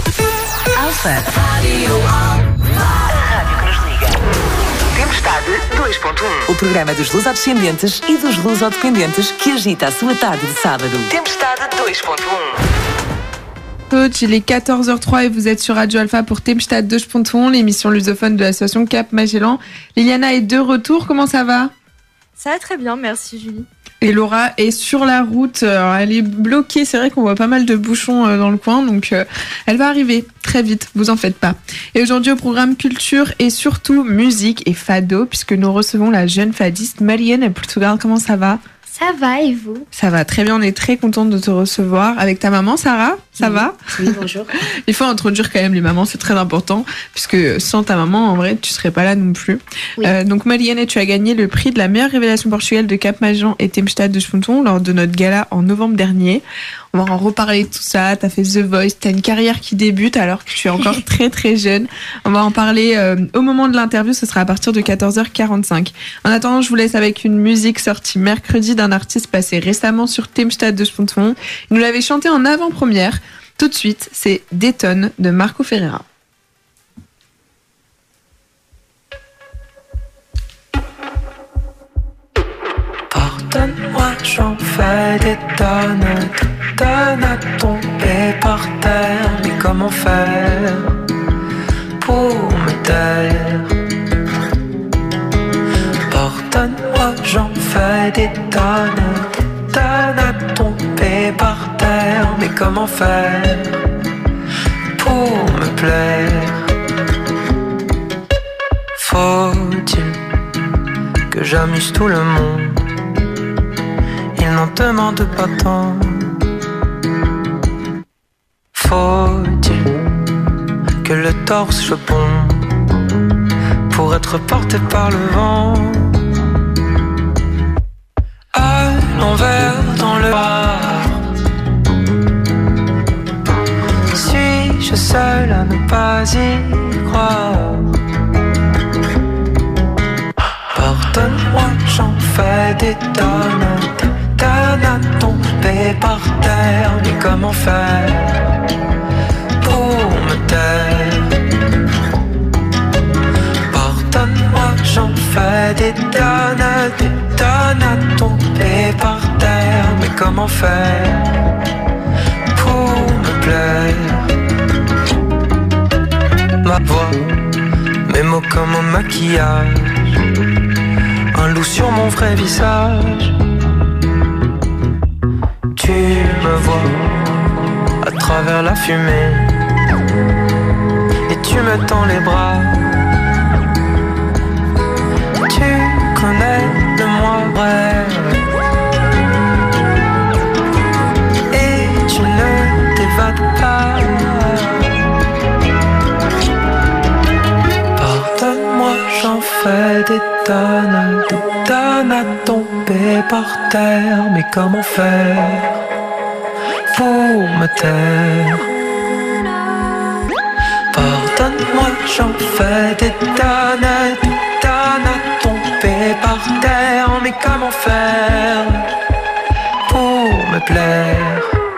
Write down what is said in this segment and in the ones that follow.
Alfa. A rádio que nos liga. Tempestade 2.1. O programa dos lusodescendentes e dos lusodependentes que agita a sua tarde de sábado. Tempestade 2.1. Il est 14h03 et vous êtes sur Radio Alpha pour Tempestade 2.1, l'émission lusophone de l'association Cap Magellan. Liliana est de retour, comment ça va ? Ça va très bien, merci Julie. Et Laura est sur la route, elle est bloquée, c'est vrai qu'on voit pas mal de bouchons dans le coin, donc elle va arriver très vite, vous en faites pas. Et aujourd'hui au programme culture et surtout musique et fado, puisque nous recevons la jeune fadiste Marianne à Portugal. Comment ça va ? Ça va et vous ? Ça va très bien, on est très contente de te recevoir avec ta maman Sarah, ça va ? Oui, bonjour. Il faut introduire quand même les mamans, c'est très important, puisque sans ta maman, en vrai, tu serais pas là non plus. Oui. Donc Marianne, tu as gagné le prix de la meilleure révélation portugaise de Cap Magellan et Tempestade 2.1 lors de notre gala en novembre dernier. On va en reparler de tout ça, t'as fait The Voice, t'as une carrière qui débute alors que tu es encore très très jeune. On va en parler au moment de l'interview, ce sera à partir de 14h45. En attendant, je vous laisse avec une musique sortie mercredi d'un artiste passé récemment sur Tempestade 2.1. Il nous l'avait chanté en avant-première. Tout de suite, c'est Détonne de Marco Ferreira. Pardonne-moi, j'en fais des tonnes à tomber par terre. Mais comment faire pour me taire? Pardonne-moi, j'en fais des tonnes à tomber par terre. Mais comment faire pour me plaire? Faut-il que j'amuse tout le monde? Il n'en demande pas tant. Faut-il que le torse je ponde pour être porté par le vent? À l'envers dans le bar, suis-je seul à ne pas y croire? Pardonne-moi, j'en fais des tonnes à tomber par terre. Mais comment faire pour me taire? Pardonne-moi, j'en fais des tonnes à tomber par terre. Mais comment faire pour me plaire? Ma voix, mes mots comme un maquillage, un loup sur mon vrai visage. Tu me vois à travers la fumée et tu me tends les bras. Tu connais le moi vrai et tu ne t'évades pas. Pardonne-moi, j'en fais des tonnes à tomber par terre. Mais comment faire pour me taire? Pardonne-moi, j'en fais des tonnes à tomber par terre. Mais comment faire pour me plaire?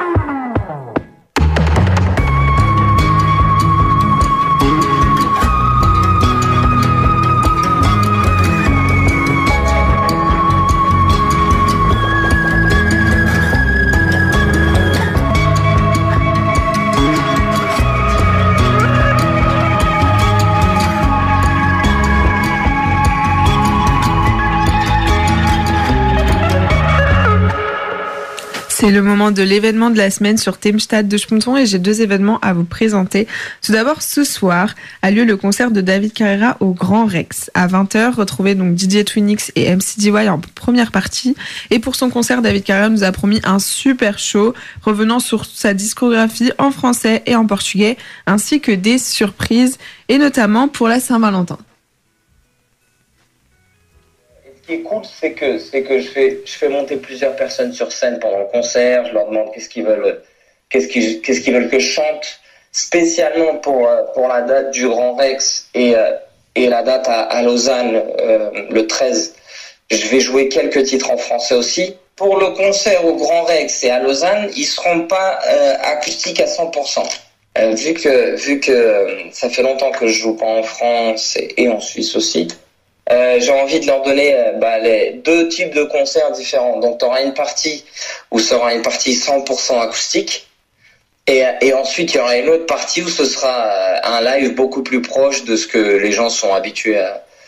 C'est le moment de l'événement de la semaine sur Tempestade 2.1 et j'ai deux événements à vous présenter. Tout d'abord, ce soir a lieu le concert de David Carrera au Grand Rex. À 20h, retrouvez donc DJ Twinix et MCDY en première partie. Et pour son concert, David Carrera nous a promis un super show, revenant sur sa discographie en français et en portugais, ainsi que des surprises, et notamment pour la Saint-Valentin. Ce qui est cool, c'est que je fais monter plusieurs personnes sur scène pendant le concert. Je leur demande qu'est-ce qu'ils veulent que je chante spécialement pour la date du Grand Rex et la date à Lausanne le 13. Je vais jouer quelques titres en français aussi. Pour le concert au Grand Rex et à Lausanne, ils seront pas acoustiques à 100%. Vu que ça fait longtemps que je joue pas en France et en Suisse aussi, j'ai envie de leur donner les deux types de concerts différents. Donc tu auras une partie où ce sera une partie 100% acoustique et ensuite il y aura une autre partie où ce sera un live beaucoup plus proche de ce que les gens sont habitués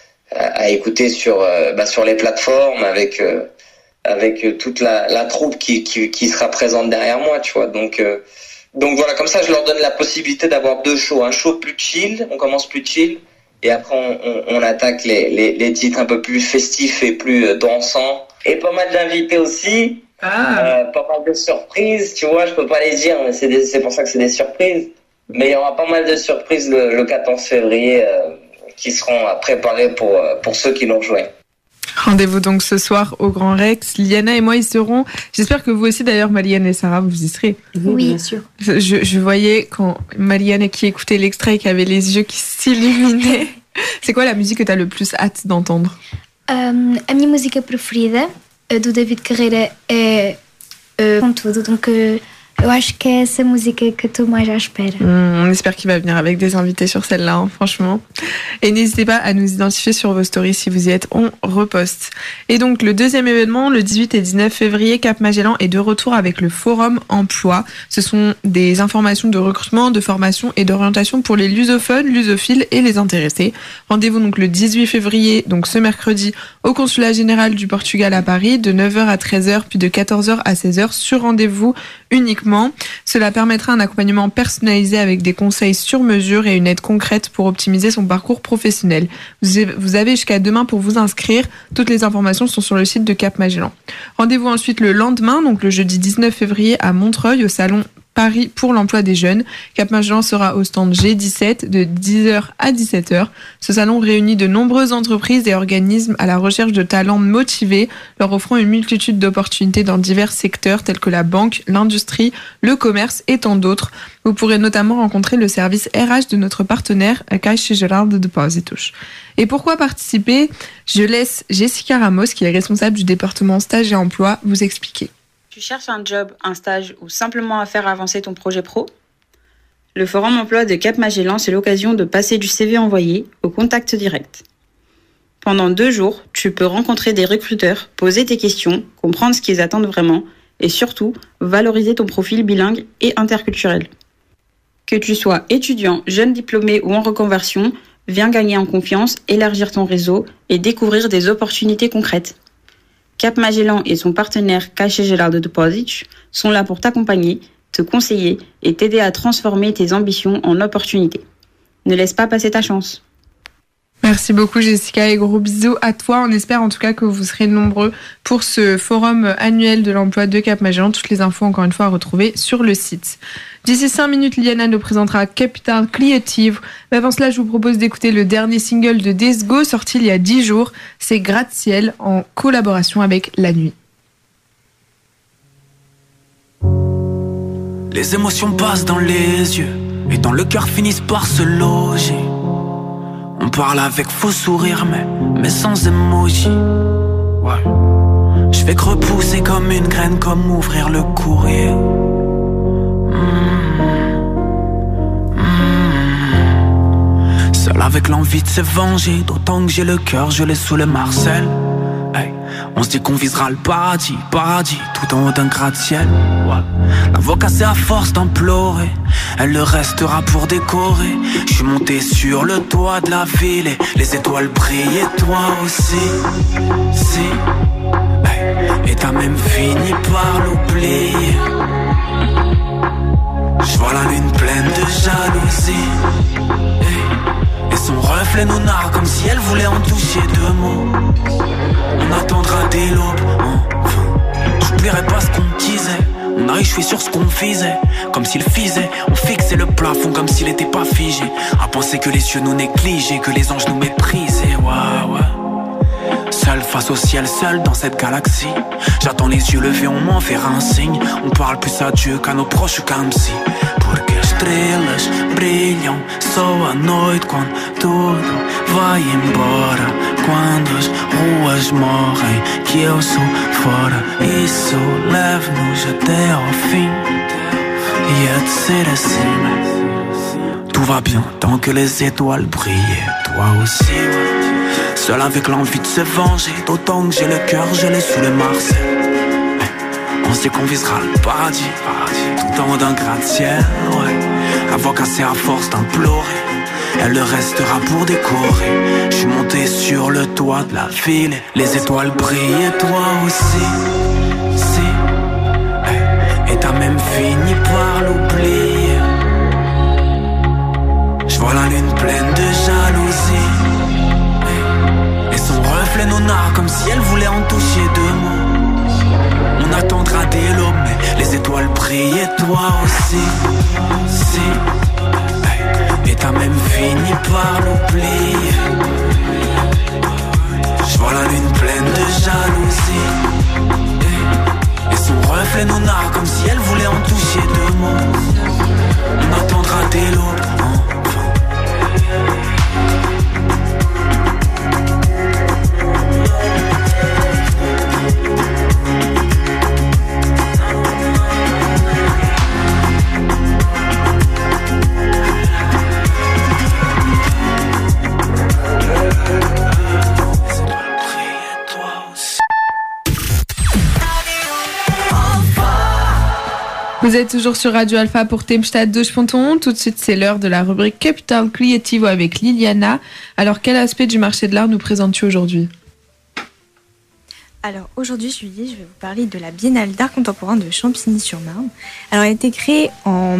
à écouter sur les plateformes avec toute la troupe qui sera présente derrière moi, tu vois. Donc voilà, comme ça je leur donne la possibilité d'avoir deux shows, un show plus chill, on commence plus chill et après on attaque les titres un peu plus festifs et plus dansants et pas mal d'invités aussi. Pas mal de surprises, tu vois, je peux pas les dire, mais c'est pour ça que c'est des surprises. Mais il y aura pas mal de surprises le 14 février qui seront préparées pour ceux qui l'ont joué. Rendez-vous donc ce soir au Grand Rex. Liana et moi y serons. J'espère que vous aussi d'ailleurs, Maliane et Sarah, vous y serez. Oui, bien sûr. Je voyais quand Maliane qui écoutait l'extrait qui avait les yeux qui s'illuminaient. C'est quoi la musique que tu as le plus hâte d'entendre? A minha música preferida do David Carreira é Com Tudo, donc eu acho que é essa música que eu estou mais à espera. On espère qu'il va venir avec des invités sur celle-là, hein, franchement. Et n'hésitez pas à nous identifier sur vos stories si vous y êtes, on reposte. Et donc le deuxième événement, le 18 et 19 février, Cap Magellan est de retour avec le Forum Emploi. Ce sont des informations de recrutement, de formation et d'orientation pour les lusophones, lusophiles et les intéressés. Rendez-vous donc le 18 février, donc ce mercredi, au Consulat Général du Portugal à Paris, de 9h à 13h, puis de 14h à 16h, sur rendez-vous uniquement. Cela permettra un accompagnement personnalisé avec des conseils sur mesure et une aide concrète pour optimiser son parcours professionnel. Vous avez jusqu'à demain pour vous inscrire. Toutes les informations sont sur le site de Cap Magellan. Rendez-vous ensuite le lendemain, donc le jeudi 19 février à Montreuil, au salon Paris pour l'emploi des jeunes. Cap Magellan sera au stand G17 de 10h à 17h. Ce salon réunit de nombreuses entreprises et organismes à la recherche de talents motivés, leur offrant une multitude d'opportunités dans divers secteurs tels que la banque, l'industrie, le commerce et tant d'autres. Vous pourrez notamment rencontrer le service RH de notre partenaire Caixa Geral de Depósitos. Et pourquoi participer? Je laisse Jessica Ramos, qui est responsable du département stage et emploi, vous expliquer. Tu cherches un job, un stage ou simplement à faire avancer ton projet pro? Le Forum Emploi de Cap Magellan, c'est l'occasion de passer du CV envoyé au contact direct. Pendant 2 jours, tu peux rencontrer des recruteurs, poser tes questions, comprendre ce qu'ils attendent vraiment et surtout valoriser ton profil bilingue et interculturel. Que tu sois étudiant, jeune diplômé ou en reconversion, viens gagner en confiance, élargir ton réseau et découvrir des opportunités concrètes. Cap Magellan et son partenaire Caixa Geral de Depósitos sont là pour t'accompagner, te conseiller et t'aider à transformer tes ambitions en opportunités. Ne laisse pas passer ta chance. Merci beaucoup Jessica et gros bisous à toi. On espère en tout cas que vous serez nombreux pour ce forum annuel de l'emploi de Cap Magellan. Toutes les infos encore une fois à retrouver sur le site. D'ici 5 minutes, Liana nous présentera Capital Creative. Mais avant cela, je vous propose d'écouter le dernier single de Desgo sorti il y a 10 jours. C'est Gratte-Ciel en collaboration avec La Nuit. Les émotions passent dans les yeux et dans le cœur finissent par se loger. On parle avec faux sourire mais sans emoji. Ouais. Je fais que repousser comme une graine, comme ouvrir le courrier. Seul avec l'envie de se venger, d'autant que j'ai le cœur gelé sous le Marcel. Hey. On se dit qu'on visera le paradis, tout en haut d'un gratte-ciel. Ouais. L'avocat c'est à force d'implorer, elle le restera pour décorer. Je suis monté sur le toit de la ville et les étoiles brillent et toi aussi. Si, hey. Et t'as même fini par l'oublier. Je vois la lune pleine de jalousie. Hey. Et son reflet nous narre comme si elle voulait en toucher 2 mots. On attendra dès l'aube, enfin. J'oublierai pas ce qu'on disait. On a échoué sur ce qu'on visait. Comme s'il fisait, on fixait le plafond comme s'il était pas figé. À penser que les cieux nous négligeaient, que les anges nous méprisaient, ouais. Seul face au ciel, seul dans cette galaxie. J'attends les yeux levés, on m'enverra un signe. On parle plus à Dieu qu'à nos proches ou qu'à MC. Porque estrelas brilham só à noite quando tudo vai embora. Quando as ruas morrem, que eu sou fora. Isso leva-nos até ao fim. E há de ser assim. tout va bien tant que les étoiles brillent. Toi aussi, ouais. Seul avec l'envie de se venger, d'autant que j'ai le cœur gelé sous le Marseille. On se dit qu'on visera le paradis, tout en haut d'un gratte-ciel, ouais. La voix cassée à force d'implorer, elle le restera pour décorer. Je suis monté sur le toit de la ville, les étoiles brillent et toi aussi, si. Et t'as même fini par l'oublier. Je vois la lune pleine de jalousie, et son reflet nous narre comme si elle voulait en toucher deux mots. On attendra dès l'aube, mais les étoiles brillent et toi aussi, si. Et t'as même fini par l'oublier. Je vois la lune pleine de jalousie, et son reflet nous narre comme si elle voulait en toucher deux mots. On attendra dès l'aube, enfin. Vous êtes toujours sur Radio Alpha pour Temstad de Sponton. Tout de suite, c'est l'heure de la rubrique Capital Creative avec Liliana. Alors, quel aspect du marché de l'art nous présentes-tu aujourd'hui ? Alors aujourd'hui, Julie, je vais vous parler de la Biennale d'art contemporain de Champigny-sur-Marne. Alors elle a été créée en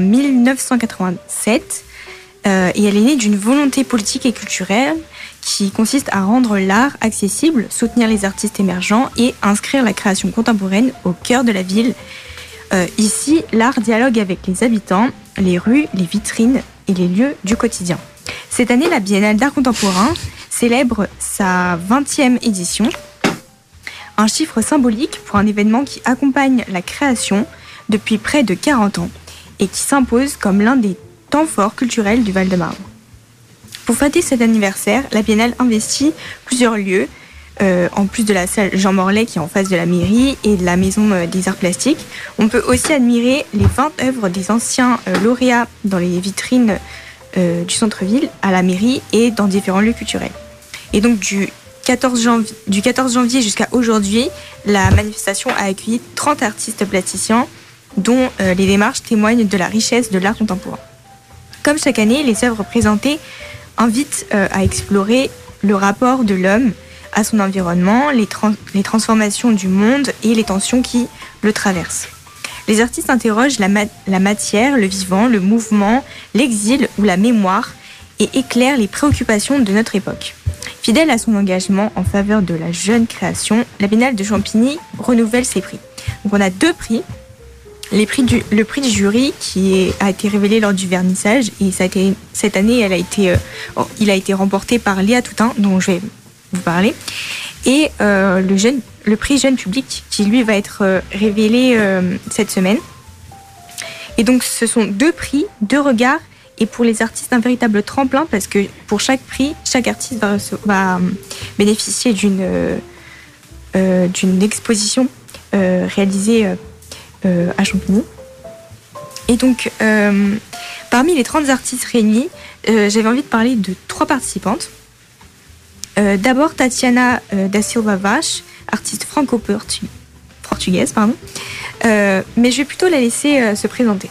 1987 et elle est née d'une volonté politique et culturelle qui consiste à rendre l'art accessible, soutenir les artistes émergents et inscrire la création contemporaine au cœur de la ville. Ici, l'art dialogue avec les habitants, les rues, les vitrines et les lieux du quotidien. Cette année, la Biennale d'art contemporain célèbre sa 20e édition. Un chiffre symbolique pour un événement qui accompagne la création depuis près de 40 ans et qui s'impose comme l'un des temps forts culturels du Val-de-Marne. Pour fêter cet anniversaire, la Biennale investit plusieurs lieux, en plus de la salle Jean Morlet qui est en face de la mairie et de la Maison des Arts Plastiques. On peut aussi admirer les 20 œuvres des anciens lauréats dans les vitrines du centre-ville, à la mairie et dans différents lieux culturels. Et donc du 14 janvier jusqu'à aujourd'hui, la manifestation a accueilli 30 artistes plasticiens dont les démarches témoignent de la richesse de l'art contemporain. Comme chaque année, les œuvres présentées invitent à explorer le rapport de l'homme à son environnement, les transformations du monde et les tensions qui le traversent. Les artistes interrogent la matière, le vivant, le mouvement, l'exil ou la mémoire et éclairent les préoccupations de notre époque. Fidèle à son engagement en faveur de la jeune création, la Biennale de Champigny renouvelle ses prix. Donc on a deux prix. Le prix du jury qui a été révélé lors du vernissage et cette année il a été remporté par Léa Toutain dont je vais vous parler, et le prix jeune public qui lui va être révélé cette semaine. Et donc ce sont deux prix, deux regards, et pour les artistes un véritable tremplin parce que pour chaque prix, chaque artiste va bénéficier d'une exposition réalisée à Champigny. Et donc parmi les 30 artistes réunis, j'avais envie de parler de 3 participantes. D'abord Tatiana da Silva Vaz, artiste franco-portugaise, mais je vais plutôt la laisser se présenter.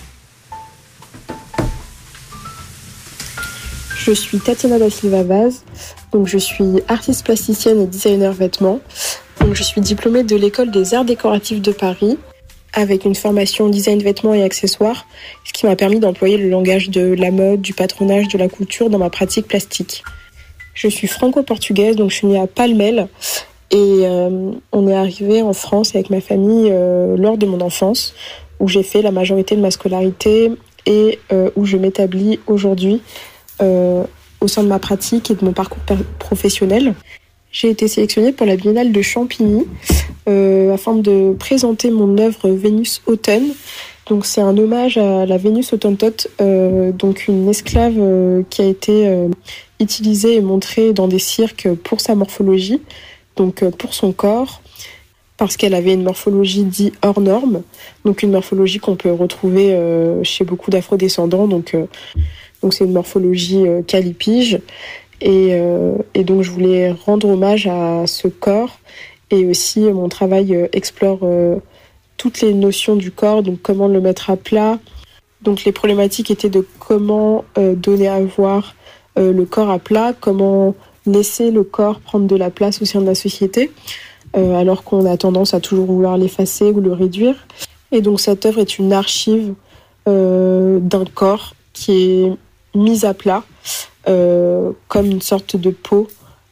Je suis Tatiana da Silva Vaz, donc je suis artiste plasticienne et designer vêtements. Donc je suis diplômée de l'école des arts décoratifs de Paris avec une formation design vêtements et accessoires, ce qui m'a permis d'employer le langage de la mode, du patronage, de la couture dans ma pratique plastique. Je suis franco-portugaise, donc je suis née à Palmel et on est arrivé en France avec ma famille lors de mon enfance, où j'ai fait la majorité de ma scolarité et où je m'établis aujourd'hui au sein de ma pratique et de mon parcours professionnel. J'ai été sélectionnée pour la Biennale de Champigny afin de présenter mon œuvre Vénus Automne. Donc c'est un hommage à la Vénus Autantote, donc une esclave qui a été utilisée et montrée dans des cirques pour sa morphologie, donc pour son corps, parce qu'elle avait une morphologie dite hors norme, donc une morphologie qu'on peut retrouver chez beaucoup d'afrodescendants, donc Donc c'est une morphologie calipige. Et donc je voulais rendre hommage à ce corps. Et aussi mon travail explore toutes les notions du corps, donc comment le mettre à plat. Donc les problématiques étaient de comment donner à voir le corps à plat, comment laisser le corps prendre de la place au sein de la société, alors qu'on a tendance à toujours vouloir l'effacer ou le réduire. Et donc cette œuvre est une archive d'un corps qui est mis à plat, comme une sorte de peau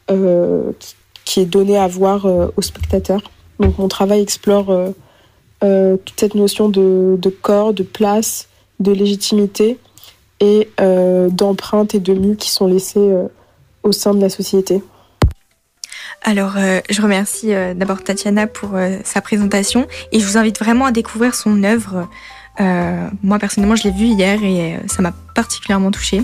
qui est donnée à voir aux spectateurs. Donc mon travail explore toute cette notion de corps, de place, de légitimité et d'empreintes et de mues qui sont laissées au sein de la société. Alors, je remercie d'abord Tatiana pour sa présentation et je vous invite vraiment à découvrir son œuvre. Moi, personnellement, je l'ai vue hier et ça m'a particulièrement touchée.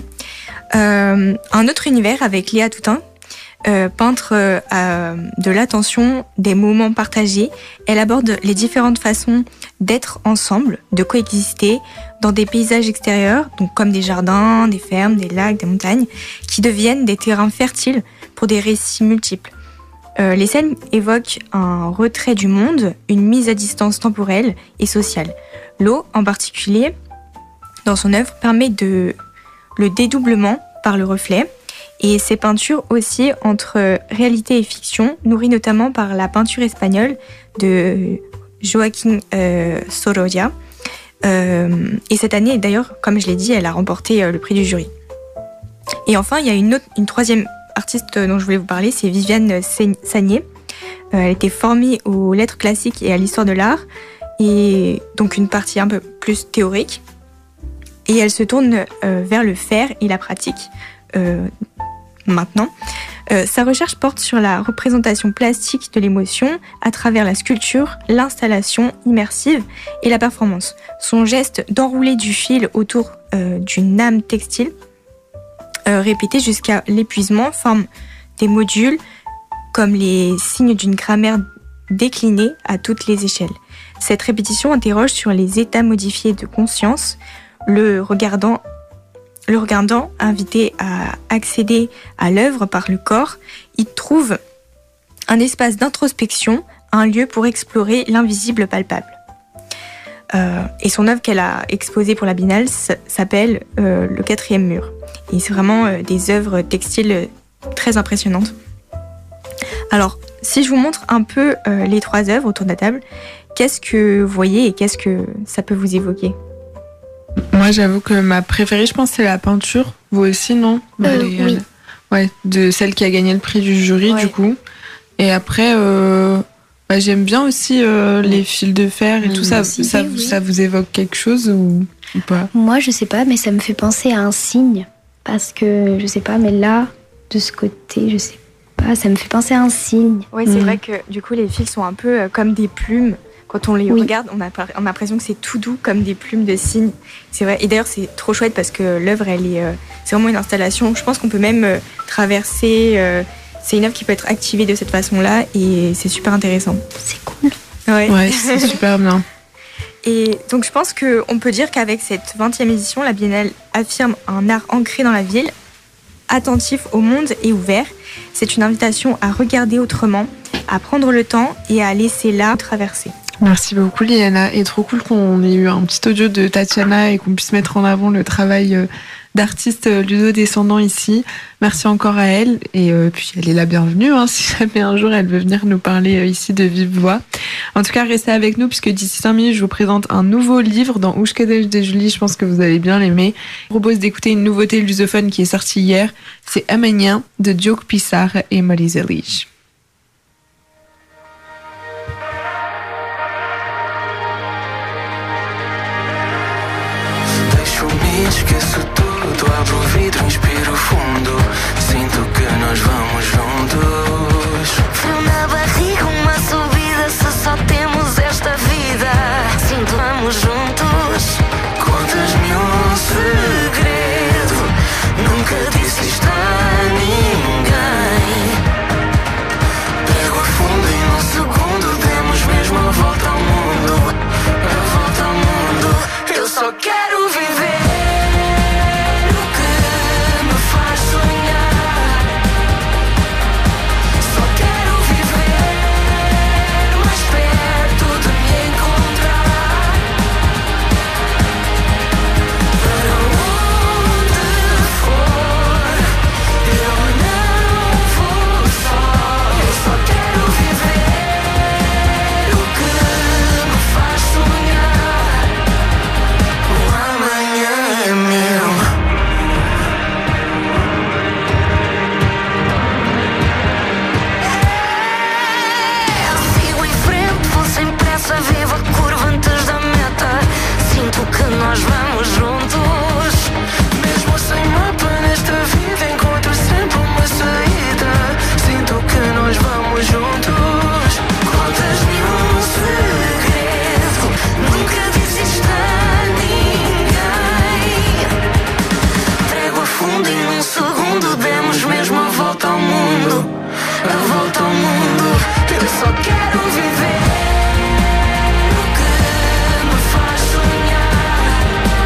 Un autre univers avec Léa Toutain, peintre de l'attention, des moments partagés. Elle aborde les différentes façons d'être ensemble, de coexister dans des paysages extérieurs, donc comme des jardins, des fermes, des lacs, des montagnes, qui deviennent des terrains fertiles pour des récits multiples. Les scènes évoquent un retrait du monde, une mise à distance temporelle et sociale. L'eau, en particulier, dans son œuvre, permet le dédoublement par le reflet. Et ses peintures aussi, entre réalité et fiction, nourries notamment par la peinture espagnole de Joaquín Sorolla. Et cette année, d'ailleurs, comme je l'ai dit, elle a remporté le prix du jury. Et enfin, il y a une troisième artiste dont je voulais vous parler, c'est Viviane Sagné. Elle était formée aux lettres classiques et à l'histoire de l'art, et donc une partie un peu plus théorique. Et elle se tourne vers le faire et la pratique maintenant. Sa recherche porte sur la représentation plastique de l'émotion à travers la sculpture, l'installation immersive et la performance. Son geste d'enrouler du fil autour d'une lame textile répétée jusqu'à l'épuisement forme des modules comme les signes d'une grammaire déclinée à toutes les échelles. Cette répétition interroge sur les états modifiés de conscience, le regardant invité à accéder à l'œuvre par le corps, il trouve un espace d'introspection, un lieu pour explorer l'invisible palpable. Et son œuvre qu'elle a exposée pour la Biennale s'appelle Le quatrième mur. Et c'est vraiment des œuvres textiles très impressionnantes. Alors, si je vous montre un peu les trois œuvres autour de la table, qu'est-ce que vous voyez et qu'est-ce que ça peut vous évoquer ? Moi, j'avoue que ma préférée, je pense, c'est la peinture. Vous aussi, non ? Oui. Ouais, de celle qui a gagné le prix du jury, du coup. Et après, j'aime bien aussi les fils de fer et tout ça. Ça vous évoque quelque chose ou pas ? Moi, je sais pas, mais ça me fait penser à un signe. Parce que, je sais pas, mais là, de ce côté, je sais pas, ça me fait penser à un signe. Oui, c'est vrai que du coup, les fils sont un peu comme des plumes. Quand on les regarde, on a l'impression que c'est tout doux comme des plumes de cygne. C'est vrai. Et d'ailleurs, c'est trop chouette parce que l'œuvre, c'est vraiment une installation. Je pense qu'on peut même traverser. C'est une œuvre qui peut être activée de cette façon-là et c'est super intéressant. C'est cool. Ouais, c'est super bien. Et donc, je pense qu'on peut dire qu'avec cette 20e édition, la Biennale affirme un art ancré dans la ville, attentif au monde et ouvert. C'est une invitation à regarder autrement, à prendre le temps et à laisser l'art traverser. Merci beaucoup Liana, et trop cool qu'on ait eu un petit audio de Tatiana et qu'on puisse mettre en avant le travail d'artiste ludo-descendant ici. Merci encore à elle, et puis elle est la bienvenue si jamais un jour elle veut venir nous parler ici de vive voix. En tout cas, restez avec nous puisque d'ici 5 minutes je vous présente un nouveau livre dans Oushkadej de Julie, je pense que vous allez bien l'aimer. Je vous propose d'écouter une nouveauté lusophone qui est sortie hier, c'est Amanhã de Diogo Pissarra et Marisa Liz. Esqueço tudo, abro o vidro, inspiro fundo. Sinto que nós vamos juntos. Frio na barriga, uma subida. Se só temos esta vida, sinto vamos juntos. Contas-me um segredo, nunca disse isto a ninguém. mundo e num segundo demos mesmo a volta ao mundo. A volta ao mundo. Eu só quero viver o que me faz sonhar.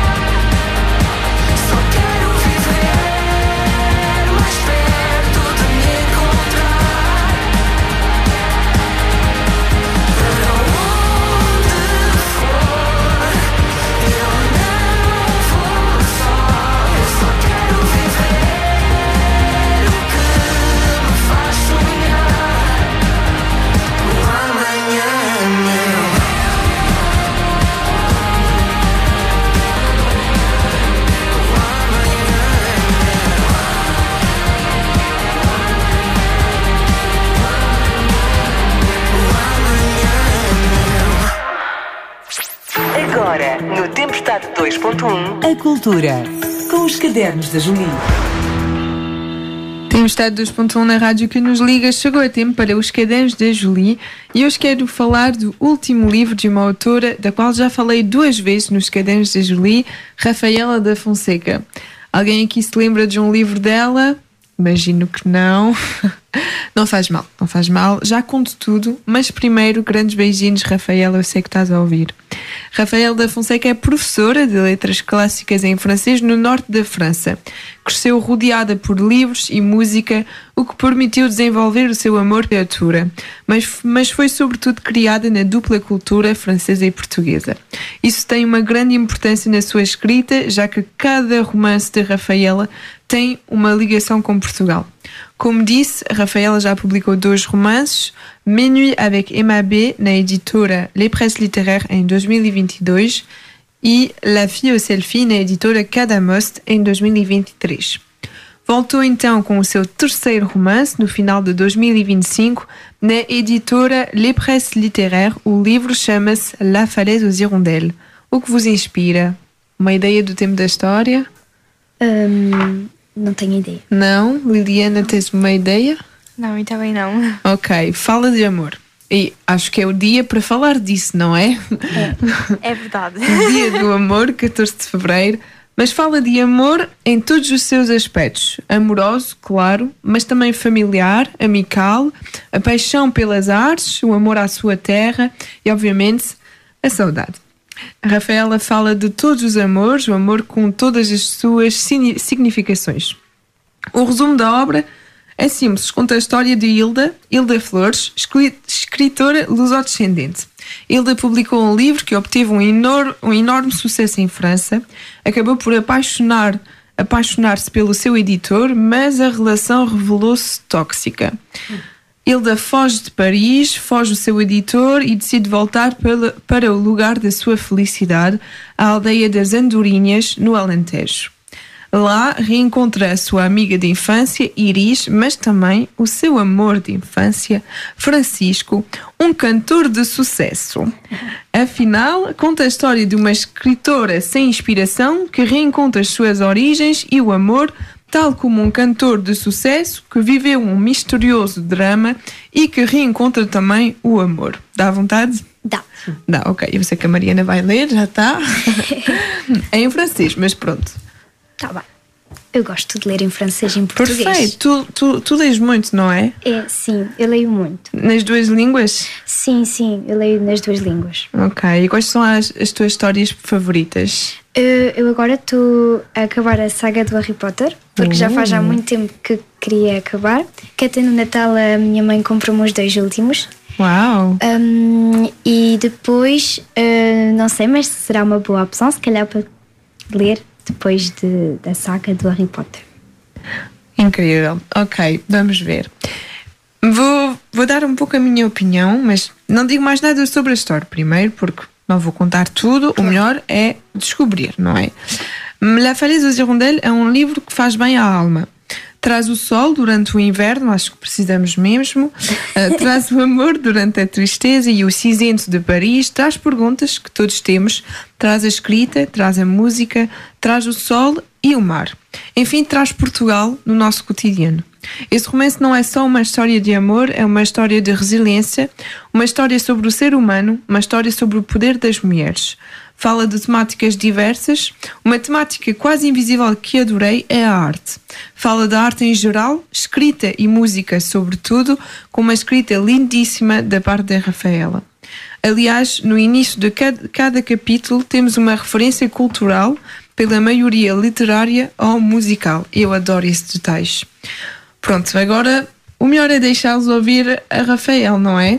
Só quero viver mais perto de me encontrar. Para onde for, eu não vou só. Eu só quero viver o que me faz sonhar. O amanhã é meu. Agora, no Tempestade 2.1, a cultura. Com os cadernos da Julie. Tempestade 2.1 na rádio que nos liga. Chegou a tempo para os cadernos da Julie e hoje quero falar do último livro de uma autora da qual já falei 2 vezes nos cadernos da Julie, Rafaela da Fonseca. Alguém aqui se lembra de um livro dela? Imagino que não. Não faz mal, não faz mal. Já conto tudo, mas primeiro, grandes beijinhos, Rafaela, eu sei que estás a ouvir. Rafaela da Fonseca é professora de letras clássicas em francês no norte da França. Cresceu rodeada por livros e música, o que permitiu desenvolver o seu amor pela literatura. Mas foi sobretudo criada na dupla cultura francesa e portuguesa. Isso tem uma grande importância na sua escrita, já que cada romance de Rafaela tem uma ligação com Portugal. Como disse, Rafaela já publicou 2 romances, Minuit avec Emma B, na editora Les Presses Littéraires, em 2022, e La Fille au Selfie, na editora Cadamost, em 2023. Voltou então com o seu 3º romance, no final de 2025, na editora Les Presses Littéraires. O livro chama-se La Falaise aux Hirondelles. O que vos inspira? Uma ideia do tempo da história? Não tenho ideia. Não? Liliana, tens uma ideia? Não, e também não. Ok, fala de amor. E acho que é o dia para falar disso, não é? É verdade. Dia do amor, 14 de fevereiro. Mas fala de amor em todos os seus aspectos. Amoroso, claro, mas também familiar, amical, a paixão pelas artes, o amor à sua terra e, obviamente, a saudade. A Rafaela fala de todos os amores, o amor com todas as suas significações. O resumo da obra é simples, conta a história de Hilda Flores, escritora lusodescendente. Hilda publicou um livro que obteve um enorme sucesso em França, acabou por apaixonar-se pelo seu editor, mas a relação revelou-se tóxica. Hilda foge de Paris, foge do seu editor e decide voltar para o lugar da sua felicidade, a aldeia das Andorinhas, no Alentejo. Lá reencontra a sua amiga de infância, Iris, mas também o seu amor de infância, Francisco, um cantor de sucesso. Afinal, conta a história de uma escritora sem inspiração que reencontra as suas origens e o amor, tal como um cantor de sucesso que viveu um misterioso drama e que reencontra também o amor. Dá vontade? Dá. Dá, ok. Eu sei que a Mariana vai ler, já está. É em francês, mas pronto. Tá bem. Eu gosto de ler em francês e em português. Perfeito. Tu lês muito, não é? Sim, eu leio muito. Nas 2 línguas? Sim, eu leio nas 2 línguas. Ok. E quais são as tuas histórias favoritas? Eu agora estou a acabar a saga do Harry Potter, porque já faz há muito tempo que queria acabar. Que até no Natal a minha mãe comprou-me os 2 últimos. Uau! E depois, não sei, mas será uma boa opção, se calhar, para ler depois da saga do Harry Potter. Incrível. Ok, vamos ver. Vou dar um pouco a minha opinião, mas não digo mais nada sobre a história primeiro, porque não vou contar tudo. O melhor é descobrir, não é? La Falaise aux Hirondelles é um livro que faz bem à alma. Traz o sol durante o inverno, acho que precisamos mesmo. Traz o amor durante a tristeza e o cinzento de Paris. Traz perguntas que todos temos. Traz a escrita, traz a música, traz o sol e o mar. Enfim, traz Portugal no nosso cotidiano. Esse romance não é só uma história de amor, é uma história de resiliência, uma história sobre o ser humano, uma história sobre o poder das mulheres. Fala de temáticas diversas. Uma temática quase invisível que adorei é a arte. Fala da arte em geral, escrita e música sobretudo, com uma escrita lindíssima da parte da Rafaela. Aliás, no início de cada capítulo temos uma referência cultural, pela maioria literária ou musical. Eu adoro esses detalhes. Pronto, agora o melhor é deixá-los ouvir a Rafael, não é?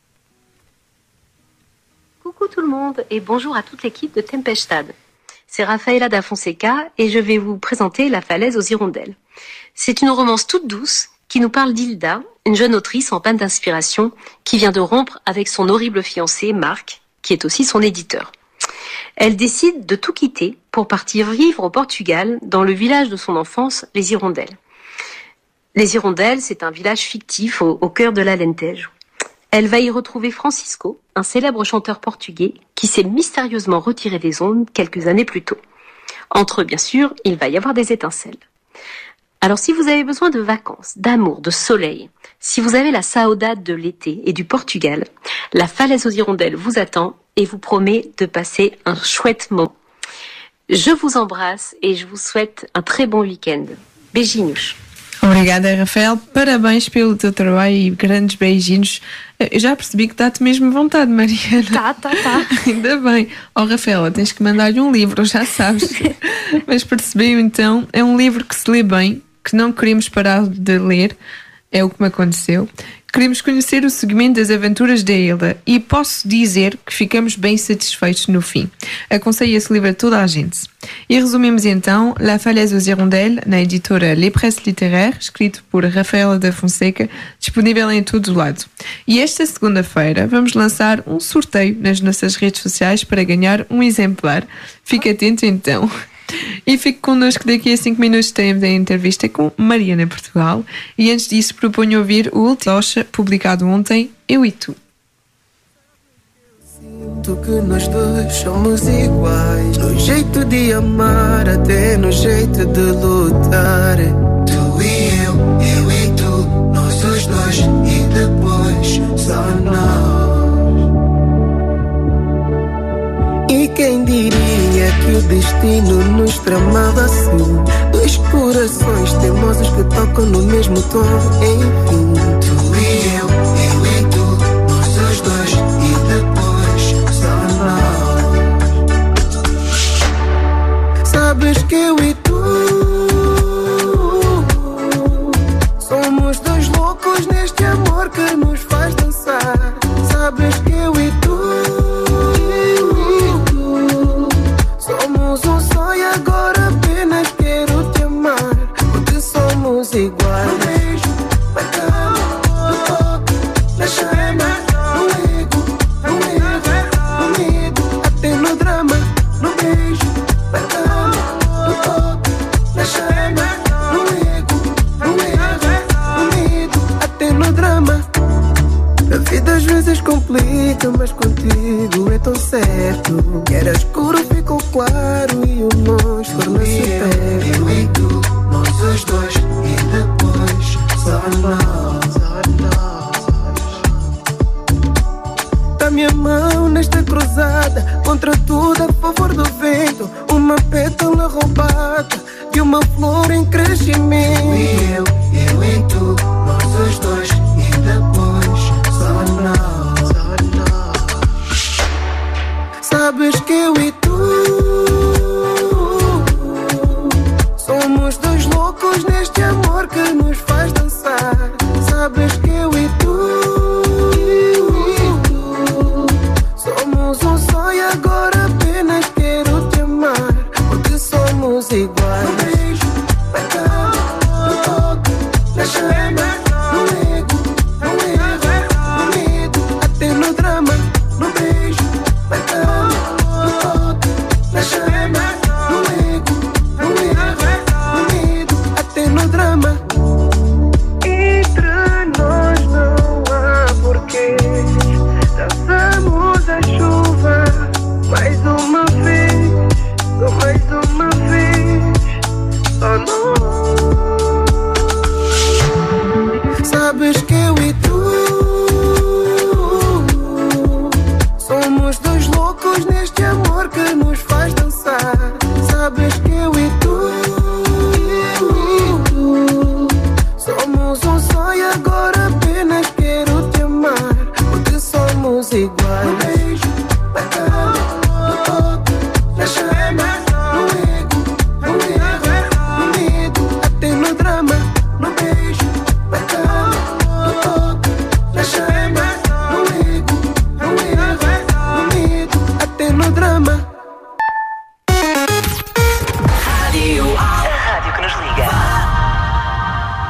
Coucou tout le monde et bonjour à toute l'équipe de Tempestade. C'est Rafaela da Fonseca et je vais vous présenter La Falaise aux Hirondelles. C'est une romance toute douce qui nous parle d'Hilda, une jeune autrice en panne d'inspiration qui vient de rompre avec son horrible fiancé Marc, qui est aussi son éditeur. Elle décide de tout quitter pour partir vivre au Portugal, dans le village de son enfance, les Hirondelles. Les Hirondelles, c'est un village fictif au cœur de l'Alentejo. Elle va y retrouver Francisco, un célèbre chanteur portugais qui s'est mystérieusement retiré des ondes quelques années plus tôt. Entre eux, bien sûr, il va y avoir des étincelles. Alors si vous avez besoin de vacances, d'amour, de soleil, si vous avez la saudade de l'été et du Portugal, La Falaise aux Hirondelles vous attend et vous promet de passer un chouette moment. Je vous embrasse et je vous souhaite un très bon week-end. Beijinhos. Obrigada, Rafael. Parabéns pelo teu trabalho e grandes beijinhos. Eu já percebi que dá-te mesmo vontade, Mariana. Tá. Ainda bem. Rafaela, tens que mandar-lhe um livro, já sabes. Mas percebeu então, é um livro que se lê bem, que não queremos parar de ler. É o que me aconteceu. Queremos conhecer o segmento das aventuras da Hilda e posso dizer que ficamos bem satisfeitos no fim. Aconselho esse livro a toda a gente. E resumimos então La Falaise aux Hirondelles na editora Les Presses Littéraires, escrito por Rafaela da Fonseca, disponível em todo o lado. E esta segunda-feira vamos lançar um sorteio nas nossas redes sociais para ganhar um exemplar. Fique atento então. E fique connosco, daqui a 5 minutos temos a entrevista com Mariana Portugal e antes disso proponho ouvir o último Tocha, publicado ontem, Eu e Tu. Sinto que nós dois somos iguais, no jeito de amar, até no jeito de lutar. Tu e eu e tu, nós os dois e depois só nós. E quem diria que o destino nos tramava assim? Dois corações teimosos que tocam no mesmo tom, enfim. Tu e eu e tu, nós os dois e depois só nós. Sabes que eu e tu somos dois loucos neste amor que nos faz dançar. Sabes que eu e tu somos um só e agora apenas quero te amar, porque somos iguais. No beijo, na cama, no toque, na chama, no ego, no erro, no medo, até no drama. No beijo, na cama, no toque, na chama, no ego, no erro, no medo, até no drama. A vida às vezes complica, mas contigo é tão certo. Que era escuro ficou claro e o nós torna-se perto. Eu e tu, nós os dois e depois só nós. Dá-me a mão nesta cruzada, contra tudo a favor do vento. Uma pétala roubada de uma flor em crescimento. E eu e tu, nós os dois e depois só nós. Sabes que eu e tu somos dois loucos neste amor que nos faz dançar. Sabes que eu e tu somos um só e agora apenas quero te amar, porque somos iguais. No beijo, na cama, no toque, na chama, no ego, no erro, no medo, até no drama. No beijo, na cama, no toque, na chama, no ego, no erro, no medo, até no drama.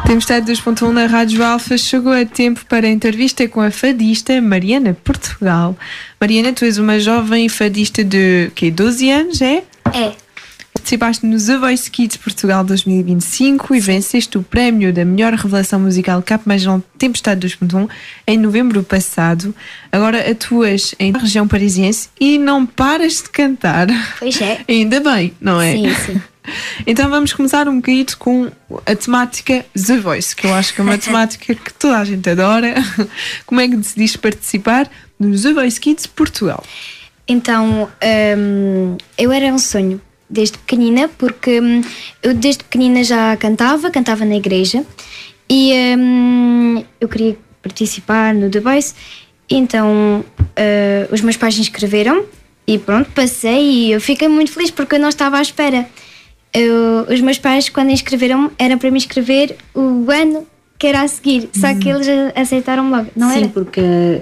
Temos estado 2.1 na Rádio Alfa. Chegou a tempo para a entrevista com a fadista Mariana Portugal. Mariana, tu és uma jovem fadista de 12 anos, é? É. Participaste no The Voice Kids Portugal 2025 e venceste o prémio da melhor revelação musical Cap-Majão Tempestade 2.1 em novembro passado. Agora atuas em região parisiense e não paras de cantar. Pois é. Ainda bem, não é? Sim, sim. Então vamos começar um bocadinho com a temática The Voice, que eu acho que é uma temática que toda a gente adora. Como é que decidiste participar no The Voice Kids Portugal? Então, eu era um sonho desde pequenina, porque eu desde pequenina já cantava na igreja e eu queria participar no The Voice. Então os meus pais inscreveram e pronto, passei e eu fiquei muito feliz porque eu não estava à espera. Os meus pais, quando inscreveram, era para me inscrever o ano que era a seguir, só que eles aceitaram logo, não era? Sim, porque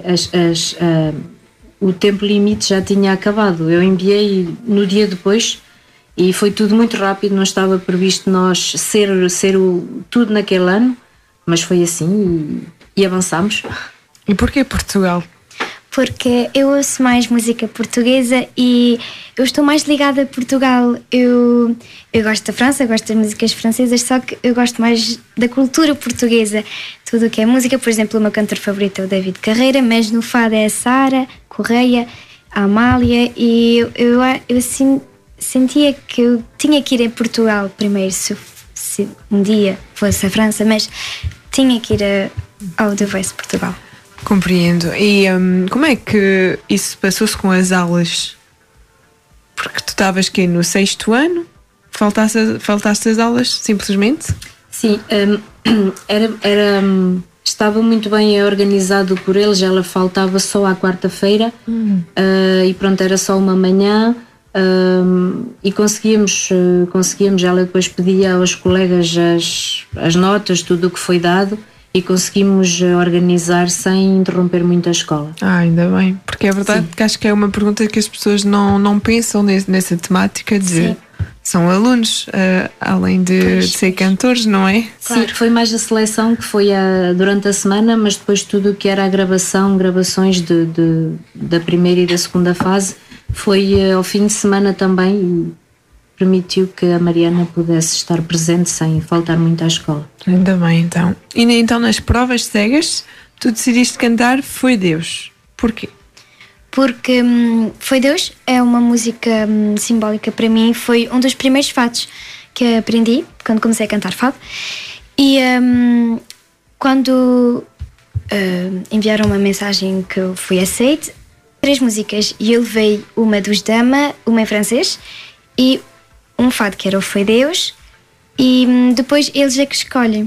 o tempo limite já tinha acabado. Eu enviei no dia depois e foi tudo muito rápido, não estava previsto nós ser tudo naquele ano, mas foi assim e avançamos. E porquê Portugal? Porque eu ouço mais música portuguesa e eu estou mais ligada a Portugal. Eu gosto da França, gosto das músicas francesas, só que eu gosto mais da cultura portuguesa. Tudo o que é música, por exemplo, o meu cantor favorito é o David Carreira, mas no fado é a Sara Correia, a Amália, e eu sentia que eu tinha que ir a Portugal primeiro, se um dia fosse a França, mas tinha que ir ao The Voice Portugal. Compreendo. E como é que isso passou-se com as aulas? Porque tu estavas aqui no 6º ano? Faltaste as aulas, simplesmente? Sim, estava muito bem organizado por eles, ela faltava só à quarta-feira e pronto, era só uma manhã e conseguíamos, ela depois pedia aos colegas as notas, tudo o que foi dado, e conseguimos organizar sem interromper muito a escola. Ainda bem, porque é verdade que acho que é uma pergunta que as pessoas não pensam nessa temática de... Sim. São alunos, além de ser cantores, não é? Sim, foi mais a seleção que foi durante a semana, mas depois tudo o que era a gravações da primeira e da segunda fase foi ao fim de semana também, e permitiu que a Mariana pudesse estar presente sem faltar muito à escola. Ainda bem, então. E então nas provas cegas, tu decidiste cantar Foi Deus. Porquê? Porque Foi Deus é uma música simbólica para mim, foi um dos primeiros fados que aprendi quando comecei a cantar fado. E quando enviaram uma mensagem que eu fui aceite, 3 músicas, e eu levei uma dos Dama, uma em francês e um fado que era o Foi Deus, e depois eles é que escolhem.